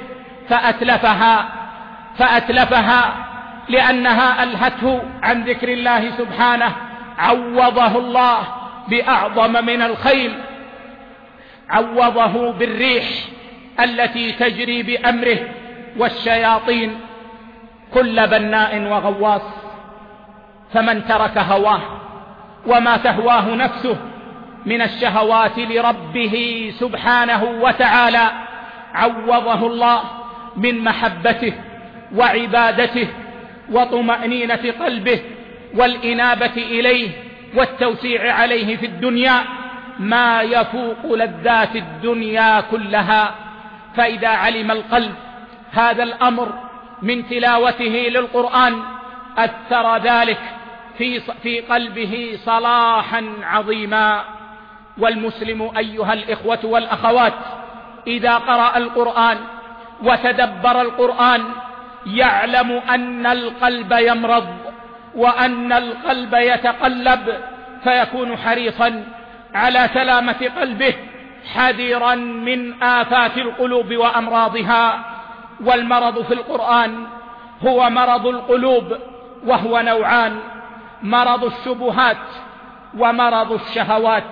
فأتلفها لأنها ألهته عن ذكر الله سبحانه، عوضه الله بأعظم من الخيل، عوضه بالريح التي تجري بأمره والشياطين كل بناء وغواص. فمن ترك هواه وما تهواه نفسه من الشهوات لربه سبحانه وتعالى عوضه الله من محبته وعبادته وطمأنينة قلبه والإنابة إليه والتوسيع عليه في الدنيا ما يفوق لذات الدنيا كلها. فإذا علم القلب هذا الأمر من تلاوته للقرآن أثر ذلك في قلبه صلاحا عظيما. والمسلم أيها الإخوة والأخوات إذا قرأ القرآن وتدبر القرآن يعلم أن القلب يمرض وأن القلب يتقلب، فيكون حريصا على سلامة قلبه حذرا من آفات القلوب وأمراضها. والمرض في القرآن هو مرض القلوب، وهو نوعان: مرض الشبهات ومرض الشهوات.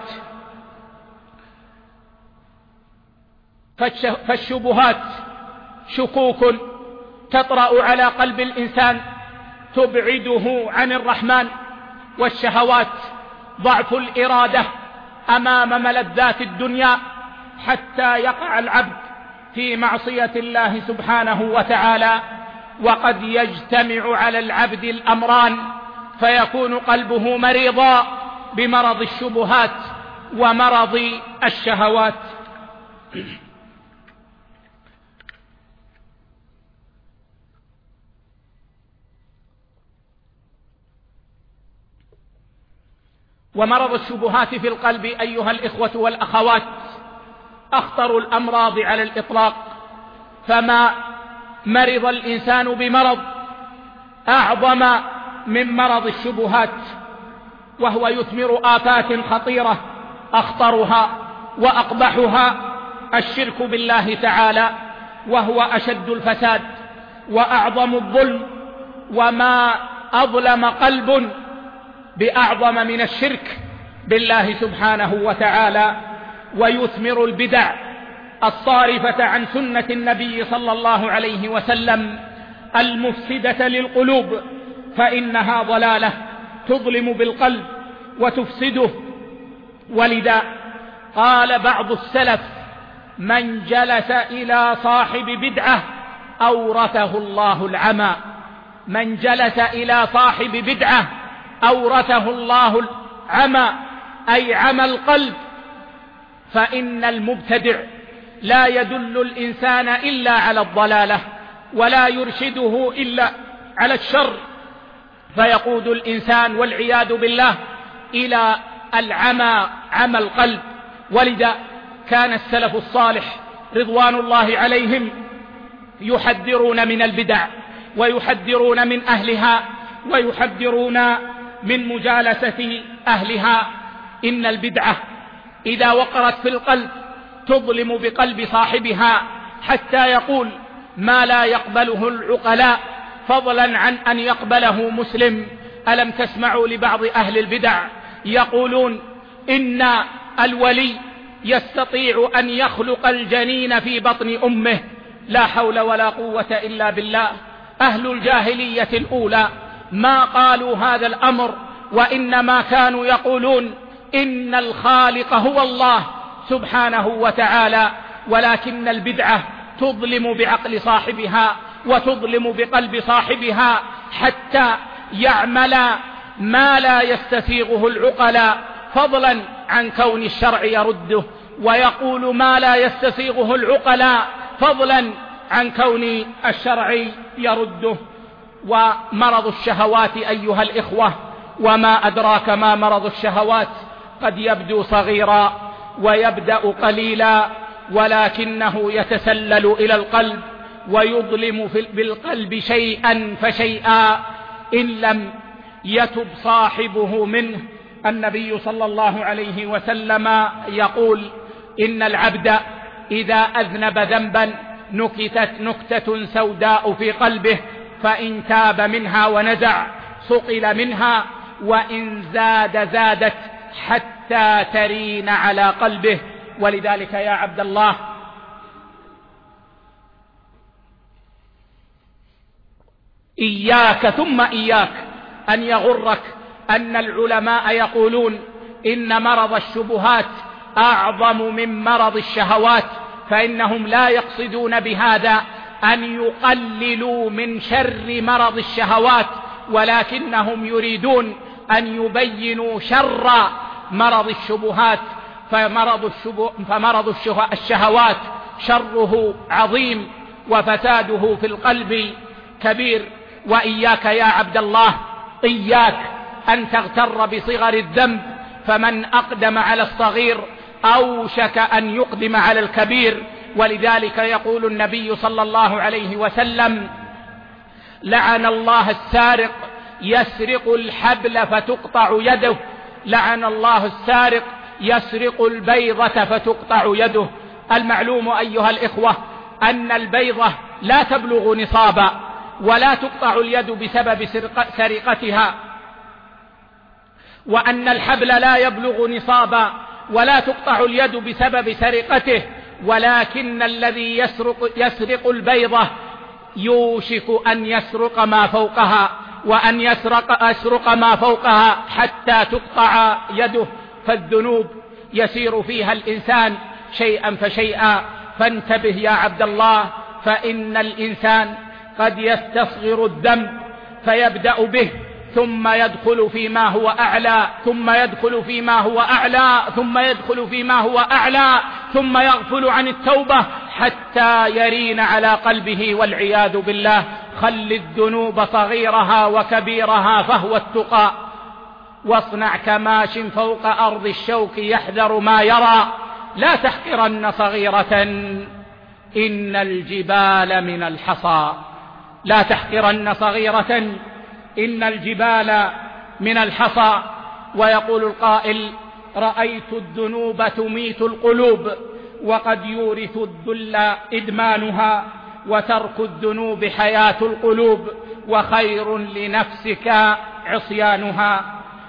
فالشبهات شكوك تطرأ على قلب الإنسان تبعده عن الرحمن، والشهوات ضعف الإرادة أمام ملذات الدنيا حتى يقع العبد في معصية الله سبحانه وتعالى. وقد يجتمع على العبد الأمران فيكون قلبه مريضا بمرض الشبهات ومرض الشهوات. ومرض الشبهات في القلب أيها الإخوة والأخوات أخطر الأمراض على الإطلاق. فما مرض الإنسان بمرض أعظم من مرض الشبهات، وهو يثمر آفات خطيرة أخطرها وأقبحها الشرك بالله تعالى، وهو أشد الفساد وأعظم الظلم. وما أظلم قلب بأعظم من الشرك بالله سبحانه وتعالى. ويثمر البدع الصارفة عن سنة النبي صلى الله عليه وسلم المفسدة للقلوب، فإنها ضلالة تظلم بالقلب وتفسده. ولذا قال بعض السلف: من جلس إلى صاحب بدعة أورثه الله العمى. من جلس إلى صاحب بدعة أورثه الله العمى، أي عمى القلب. فإن المبتدع لا يدل الإنسان إلا على الضلالة ولا يرشده إلا على الشر، فيقود الإنسان والعياذ بالله إلى العمى، عمى القلب. ولذا كان السلف الصالح رضوان الله عليهم يحذرون من البدع ويحذرون من أهلها ويحذرون من مجالسة أهلها. إن البدعة إذا وقرت في القلب تظلم بقلب صاحبها حتى يقول ما لا يقبله العقلاء، فضلا عن أن يقبله مسلم. ألم تسمعوا لبعض أهل البدع يقولون إن الولي يستطيع أن يخلق الجنين في بطن أمه؟ لا حول ولا قوة إلا بالله. أهل الجاهلية الأولى ما قالوا هذا الأمر، وإنما كانوا يقولون إن الخالق هو الله سبحانه وتعالى. ولكن البدعة تظلم بعقل صاحبها وتظلم بقلب صاحبها حتى يعمل ما لا يستسيغه العقلاء، فضلا عن كون الشرع يرده، ويقول ما لا يستسيغه العقلاء فضلا عن كون الشرع يرده. ومرض الشهوات أيها الإخوة، وما أدراك ما مرض الشهوات، قد يبدو صغيرا ويبدأ قليلا، ولكنه يتسلل إلى القلب ويظلم بالقلب شيئا فشيئا إن لم يتب صاحبه منه. النبي صلى الله عليه وسلم يقول: إن العبد إذا أذنب ذنبا نكتت نكتة سوداء في قلبه، فإن تاب منها ونزع صقل منها، وإن زاد زادت حتى ترين على قلبه. ولذلك يا عبد الله إياك ثم إياك أن يغرك أن العلماء يقولون إن مرض الشبهات أعظم من مرض الشهوات، فإنهم لا يقصدون بهذا أن يقللوا من شر مرض الشهوات، ولكنهم يريدون أن يبينوا شر مرض الشبهات. فمرض الشهوات شره عظيم وفساده في القلب كبير. وإياك يا عبد الله، إياك أن تغتر بصغر الذنب، فمن أقدم على الصغير أوشك أن يقدم على الكبير. ولذلك يقول النبي صلى الله عليه وسلم: لعن الله السارق يسرق الحبل فتقطع يده، لعن الله السارق يسرق البيضة فتقطع يده. المعلوم أيها الإخوة أن البيضة لا تبلغ نصابا ولا تقطع اليد بسبب سرقتها، وأن الحبل لا يبلغ نصابا ولا تقطع اليد بسبب سرقته، ولكن الذي يسرق البيضة يوشك أن يسرق ما فوقها، وأن يسرق ما فوقها حتى تقطع يده. فالذنوب يسير فيها الإنسان شيئا فشيئا، فانتبه يا عبد الله، فإن الإنسان قد يستصغر الذنب فيبدأ به، ثم يدخل فيما هو أعلى، ثم يدخل فيما هو أعلى، ثم يدخل فيما هو أعلى، ثم يغفل عن التوبة حتى يرين على قلبه والعياذ بالله. خل الذنوب صغيرها وكبيرها فهو التقى، واصنع كماش فوق أرض الشوك يحذر ما يرى، لا تحقرن صغيرة إن الجبال من الحصى، لا تحقرن صغيرة إن الجبال من الحصى. ويقول القائل: رأيت الذنوب تميت القلوب وقد يورث الذل إدمانها، وترك الذنوب حياة القلوب وخير لنفسك عصيانها.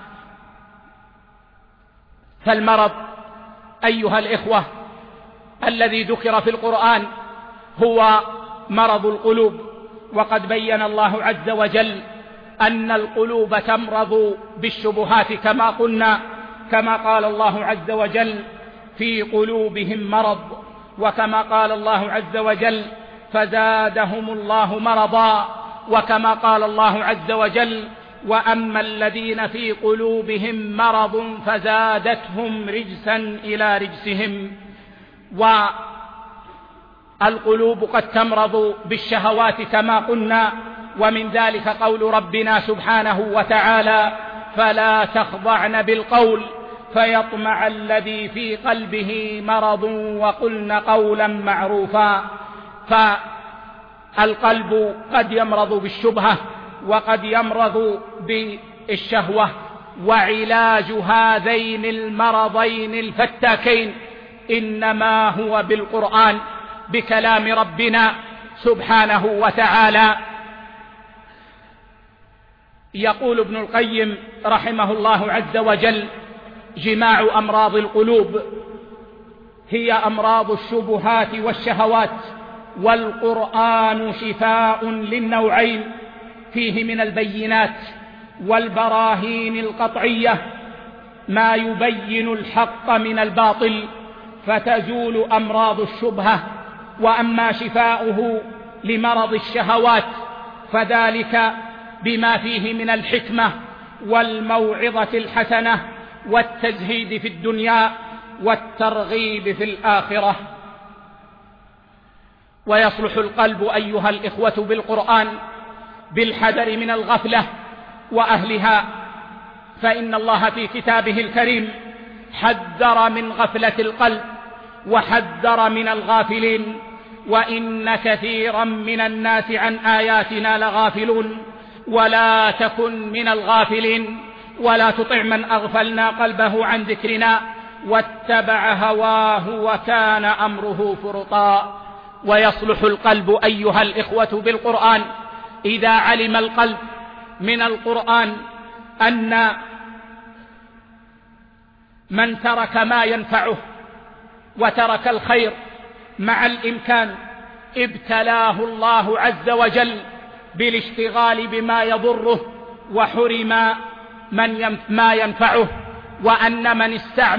فالمرض أيها الإخوة الذي ذكر في القرآن هو مرض القلوب، وقد بين الله عز وجل أن القلوب تمرض بالشبهات كما قلنا، كما قال الله عز وجل: في قلوبهم مرض، وكما قال الله عز وجل: فزادهم الله مرضا، وكما قال الله عز وجل: وأما الذين في قلوبهم مرض فزادتهم رجسا إلى رجسهم. والقلوب قد تمرض بالشهوات كما قلنا، ومن ذلك قول ربنا سبحانه وتعالى: فلا تخضعن بالقول فيطمع الذي في قلبه مرض وقلن قولا معروفا. فالقلب قد يمرض بالشبهة وقد يمرض بالشهوة، وعلاج هذين المرضين الفتاكين إنما هو بالقرآن، بكلام ربنا سبحانه وتعالى. يقول ابن القيم رحمه الله عز وجل: جماع أمراض القلوب هي أمراض الشبهات والشهوات، والقرآن شفاء للنوعين، فيه من البينات والبراهين القطعية ما يبين الحق من الباطل، فتزول أمراض الشبهة. وأما شفاؤه لمرض الشهوات فذلك بما فيه من الحكمة والموعظة الحسنة والتزهيد في الدنيا والترغيب في الآخرة. ويصلح القلب أيها الإخوة بالقرآن بالحذر من الغفلة وأهلها، فإن الله في كتابه الكريم حذر من غفلة القلب وحذر من الغافلين: وإن كثيرا من الناس عن آياتنا لغافلون ولا تكن من الغافلين ولا تطع من أغفلنا قلبه عن ذكرنا واتبع هواه وكان أمره فرطا. ويصلح القلب أيها الإخوة بالقرآن إذا علم القلب من القرآن أن من ترك ما ينفعه وترك الخير مع الإمكان ابتلاه الله عز وجل بالاشتغال بما يضره وحرم ما ينفعه، وأن من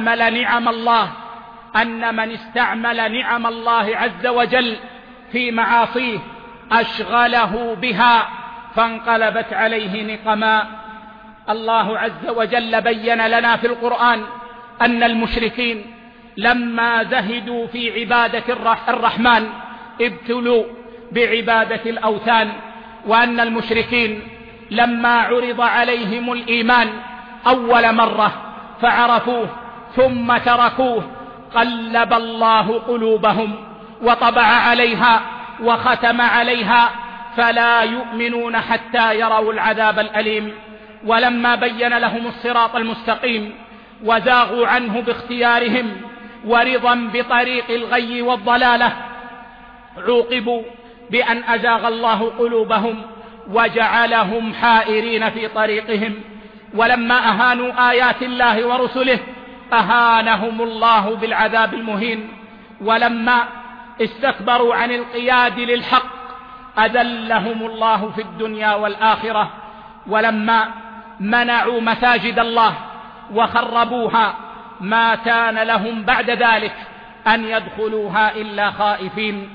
استعمل نعم الله عز وجل في معاصيه أشغله بها فانقلبت عليه نقما. الله عز وجل بين لنا في القرآن أن المشركين لما زهدوا في عبادة الرحمن ابتلوا بعبادة الأوثان، وأن المشركين لما عرض عليهم الإيمان أول مرة فعرفوه ثم تركوه قلب الله قلوبهم وطبع عليها وختم عليها فلا يؤمنون حتى يروا العذاب الأليم. ولما بين لهم الصراط المستقيم وزاغوا عنه باختيارهم ورضا بطريق الغي والضلالة عوقبوا بأن أزاغ الله قلوبهم وجعلهم حائرين في طريقهم. ولما أهانوا آيات الله ورسله أهانهم الله بالعذاب المهين. ولما استكبروا عن القياد للحق أذلهم الله في الدنيا والآخرة. ولما منعوا مساجد الله وخربوها ما كان لهم بعد ذلك أن يدخلوها إلا خائفين.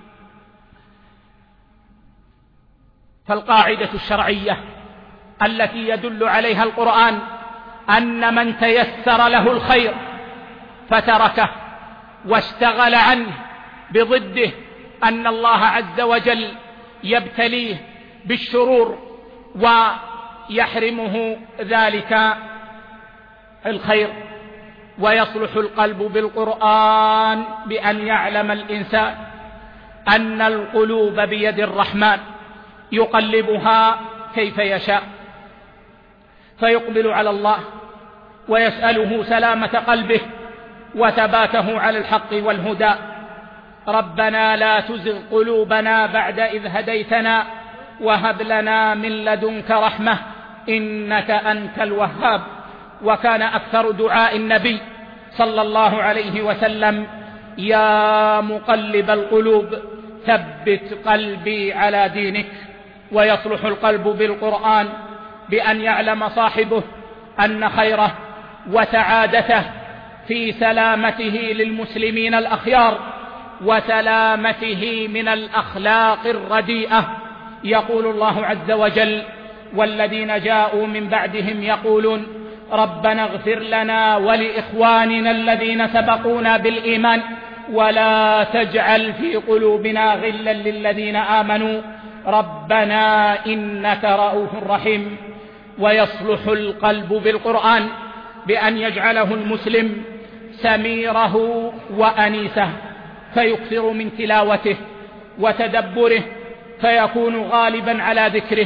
فالقاعدة الشرعية التي يدل عليها القرآن أن من تيسر له الخير فتركه واشتغل عنه بضده أن الله عز وجل يبتليه بالشرور ويحرمه ذلك الخير. ويصلح القلب بالقرآن بأن يعلم الإنسان أن القلوب بيد الرحمن يقلبها كيف يشاء، فيقبل على الله ويسأله سلامة قلبه وثباته على الحق والهدى. ربنا لا تزغ قلوبنا بعد إذ هديتنا وهب لنا من لدنك رحمة إنك أنت الوهاب. وكان أكثر دعاء النبي صلى الله عليه وسلم يا مقلب القلوب ثبت قلبي على دينك. ويصلح القلب بالقرآن بأن يعلم صاحبه أن خيره وسعادته في سلامته للمسلمين الأخيار وسلامته من الأخلاق الرديئة. يقول الله عز وجل والذين جاءوا من بعدهم يقولون ربنا اغفر لنا ولإخواننا الذين سبقونا بالإيمان ولا تجعل في قلوبنا غلا للذين آمنوا ربنا إنك رؤوف رحيم. ويصلح القلب بالقرآن بأن يجعله المسلم سميره وأنيسه فيكثر من تلاوته وتدبره فيكون غالبا على ذكره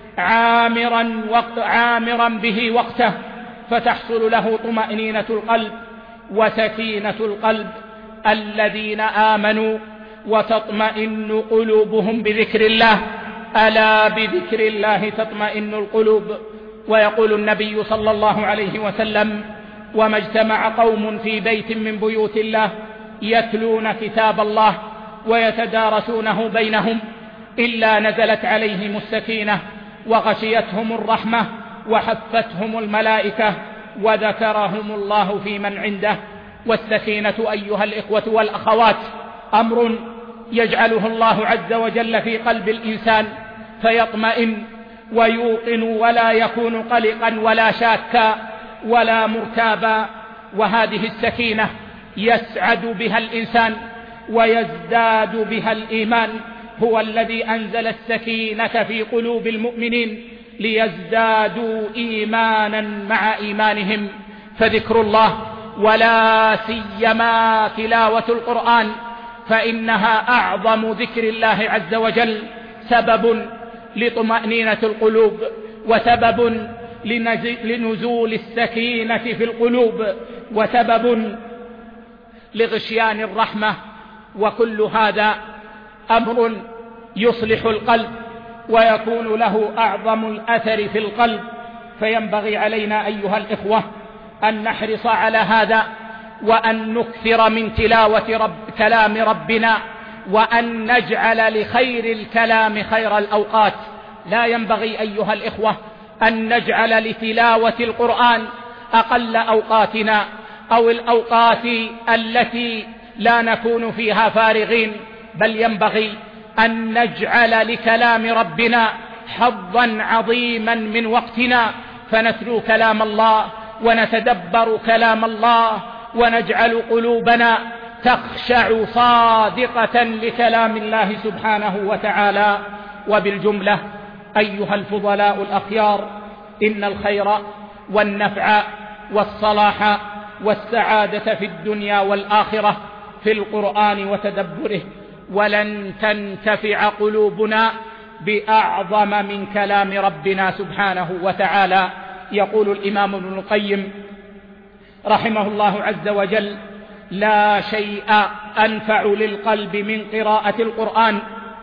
عامرا به وقته فتحصل له طمأنينة القلب وسكينة القلب. الذين آمنوا وتطمئن قلوبهم بذكر الله ألا بذكر الله تطمئن القلوب. ويقول النبي صلى الله عليه وسلم وما اجتمع قوم في بيت من بيوت الله يتلون كتاب الله ويتدارسونه بينهم إلا نزلت عليهم السكينة وغشيتهم الرحمة وحفتهم الملائكة وذكرهم الله في من عنده. والسكينة أيها الإخوة والأخوات أمر يجعله الله عز وجل في قلب الإنسان فيطمئن ويوقن ولا يكون قلقا ولا شاكا ولا مرتابا. وهذه السكينة يسعد بها الإنسان ويزداد بها الإيمان. هو الذي أنزل السكينة في قلوب المؤمنين ليزدادوا إيمانا مع إيمانهم. فذكر الله ولا سيما تلاوة القرآن فإنها أعظم ذكر الله عز وجل سبب لطمأنينة القلوب وسبب لنزول السكينة في القلوب وسبب لغشيان الرحمة. وكل هذا أمر يصلح القلب ويكون له أعظم الأثر في القلب. فينبغي علينا أيها الإخوة أن نحرص على هذا وأن نكثر من تلاوة كلام ربنا وأن نجعل لخير الكلام خير الأوقات لا ينبغي أيها الإخوة أن نجعل لتلاوة القرآن أقل أوقاتنا أو الأوقات التي لا نكون فيها فارغين، بل ينبغي أن نجعل لكلام ربنا حظا عظيما من وقتنا، فنتلو كلام الله ونتدبر كلام الله ونجعل قلوبنا تخشع صادقة لكلام الله سبحانه وتعالى. وبالجملة أيها الفضلاء الأخيار، إن الخير والنفع والصلاح والسعادة في الدنيا والآخرة في القرآن وتدبره، ولن تنتفع قلوبنا بأعظم من كلام ربنا سبحانه وتعالى. يقول الإمام ابن القيم رحمه الله عز وجل: لا شيء أنفع للقلب من قراءة القرآن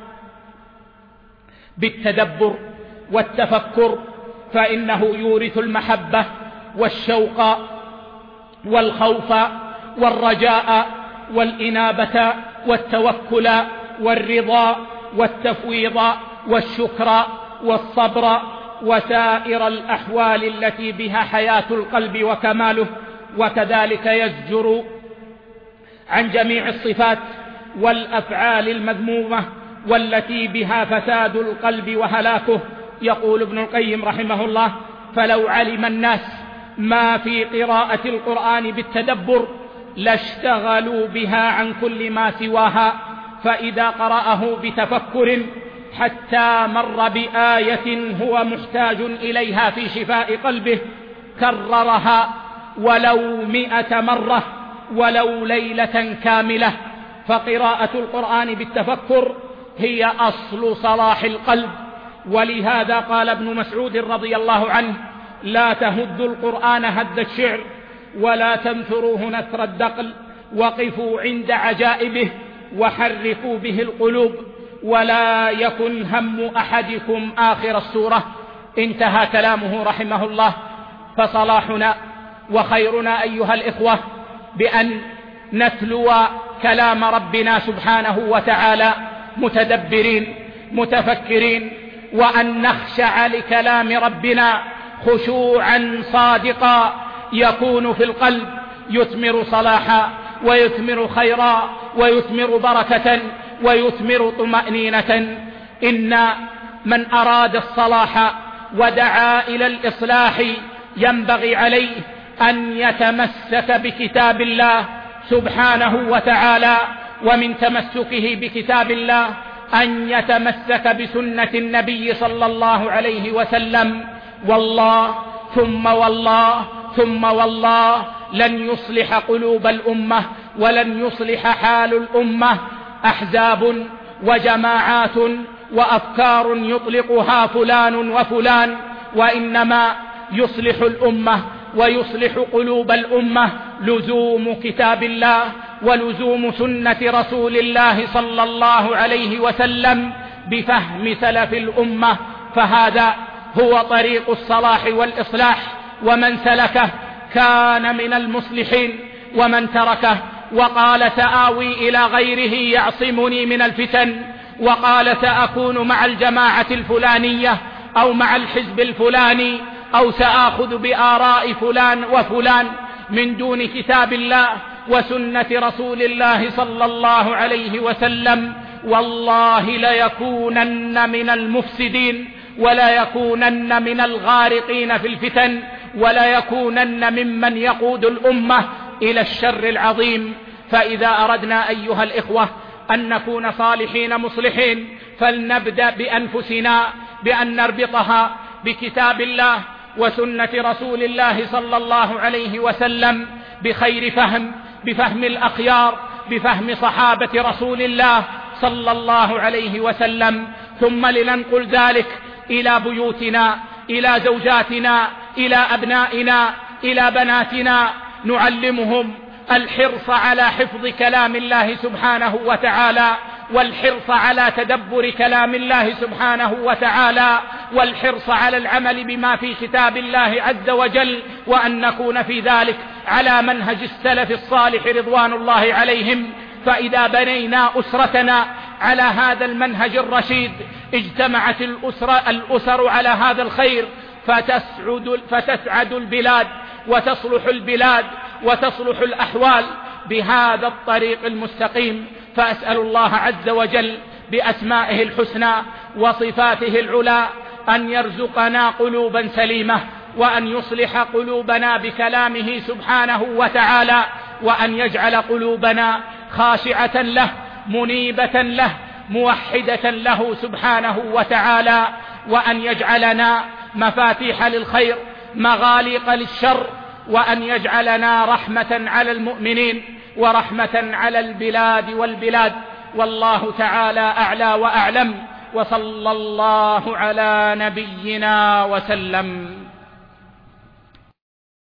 بالتدبر والتفكر، فإنه يورث المحبة والشوق والخوف والرجاء والإنابة والتوكل والرضا والتفويض والشكر والصبر وسائر الأحوال التي بها حياة القلب وكماله. وكذلك يزجر عن جميع الصفات والأفعال المذمومة والتي بها فساد القلب وهلاكه. يقول ابن القيم رحمه الله: فلو علم الناس ما في قراءة القرآن بالتدبر لاشتغلوا بها عن كل ما سواها، فإذا قرأه بتفكر حتى مر بآية هو محتاج إليها في شفاء قلبه كررها ولو 100 مرة ولو ليلة كاملة. فقراءة القرآن بالتفكر هي أصل صلاح القلب. ولهذا قال ابن مسعود رضي الله عنه: لا تهدوا القرآن هد الشعر ولا تنثروه نثر الدقل، وقفوا عند عجائبه وحركوا به القلوب، ولا يكن هم أحدكم آخر السورة. انتهى كلامه رحمه الله. فصلاحنا وخيرنا أيها الإخوة بأن نتلو كلام ربنا سبحانه وتعالى متدبرين متفكرين، وأن نخشع لكلام ربنا خشوعا صادقا يكون في القلب يثمر صلاحا ويثمر خيرا ويثمر بركة ويثمر طمأنينة. إن من أراد الصلاح ودعا إلى الإصلاح ينبغي عليه أن يتمسك بكتاب الله سبحانه وتعالى، ومن تمسكه بكتاب الله أن يتمسك بسنة النبي صلى الله عليه وسلم. والله ثم والله ثم والله لن يصلح قلوب الأمة ولن يصلح حال الأمة أحزاب وجماعات وأفكار يطلقها فلان وفلان، وإنما يصلح الأمة ويصلح قلوب الأمة لزوم كتاب الله ولزوم سنة رسول الله صلى الله عليه وسلم بفهم سلف الأمة. فهذا هو طريق الصلاح والإصلاح، ومن سلكه كان من المصلحين، ومن تركه وقال سآوي إلى غيره يعصمني من الفتن، وقال سأكون مع الجماعة الفلانية أو مع الحزب الفلاني أو سآخذ بآراء فلان وفلان من دون كتاب الله وسنة رسول الله صلى الله عليه وسلم، والله ليكونن من المفسدين ولا يكونن من الغارقين في الفتن ولا يكونن ممن يقود الأمة إلى الشر العظيم. فإذا أردنا أيها الإخوة أن نكون صالحين مصلحين فلنبدأ بأنفسنا بأن نربطها بكتاب الله وسنة رسول الله صلى الله عليه وسلم بخير فهم، بفهم الأخيار، بفهم صحابة رسول الله صلى الله عليه وسلم. ثم لننقل ذلك إلى بيوتنا، إلى زوجاتنا، إلى أبنائنا، إلى بناتنا، نعلمهم الحرص على حفظ كلام الله سبحانه وتعالى، والحرص على تدبر كلام الله سبحانه وتعالى، والحرص على العمل بما في كتاب الله عز وجل، وأن نكون في ذلك على منهج السلف الصالح رضوان الله عليهم. فإذا بنينا أسرتنا على هذا المنهج الرشيد، اجتمعت الأسر على هذا الخير فتسعد البلاد وتصلح البلاد وتصلح الأحوال بهذا الطريق المستقيم. فأسأل الله عز وجل بأسمائه الحسنى وصفاته العلى أن يرزقنا قلوبا سليمة، وأن يصلح قلوبنا بكلامه سبحانه وتعالى، وأن يجعل قلوبنا خاشعة له منيبة له موحدة له سبحانه وتعالى، وأن يجعلنا مفاتيح للخير مغاليق للشر، وأن يجعلنا رحمة على المؤمنين ورحمة على البلاد والبلاد. والله تعالى أعلى وأعلم، وصلى الله على نبينا وسلم.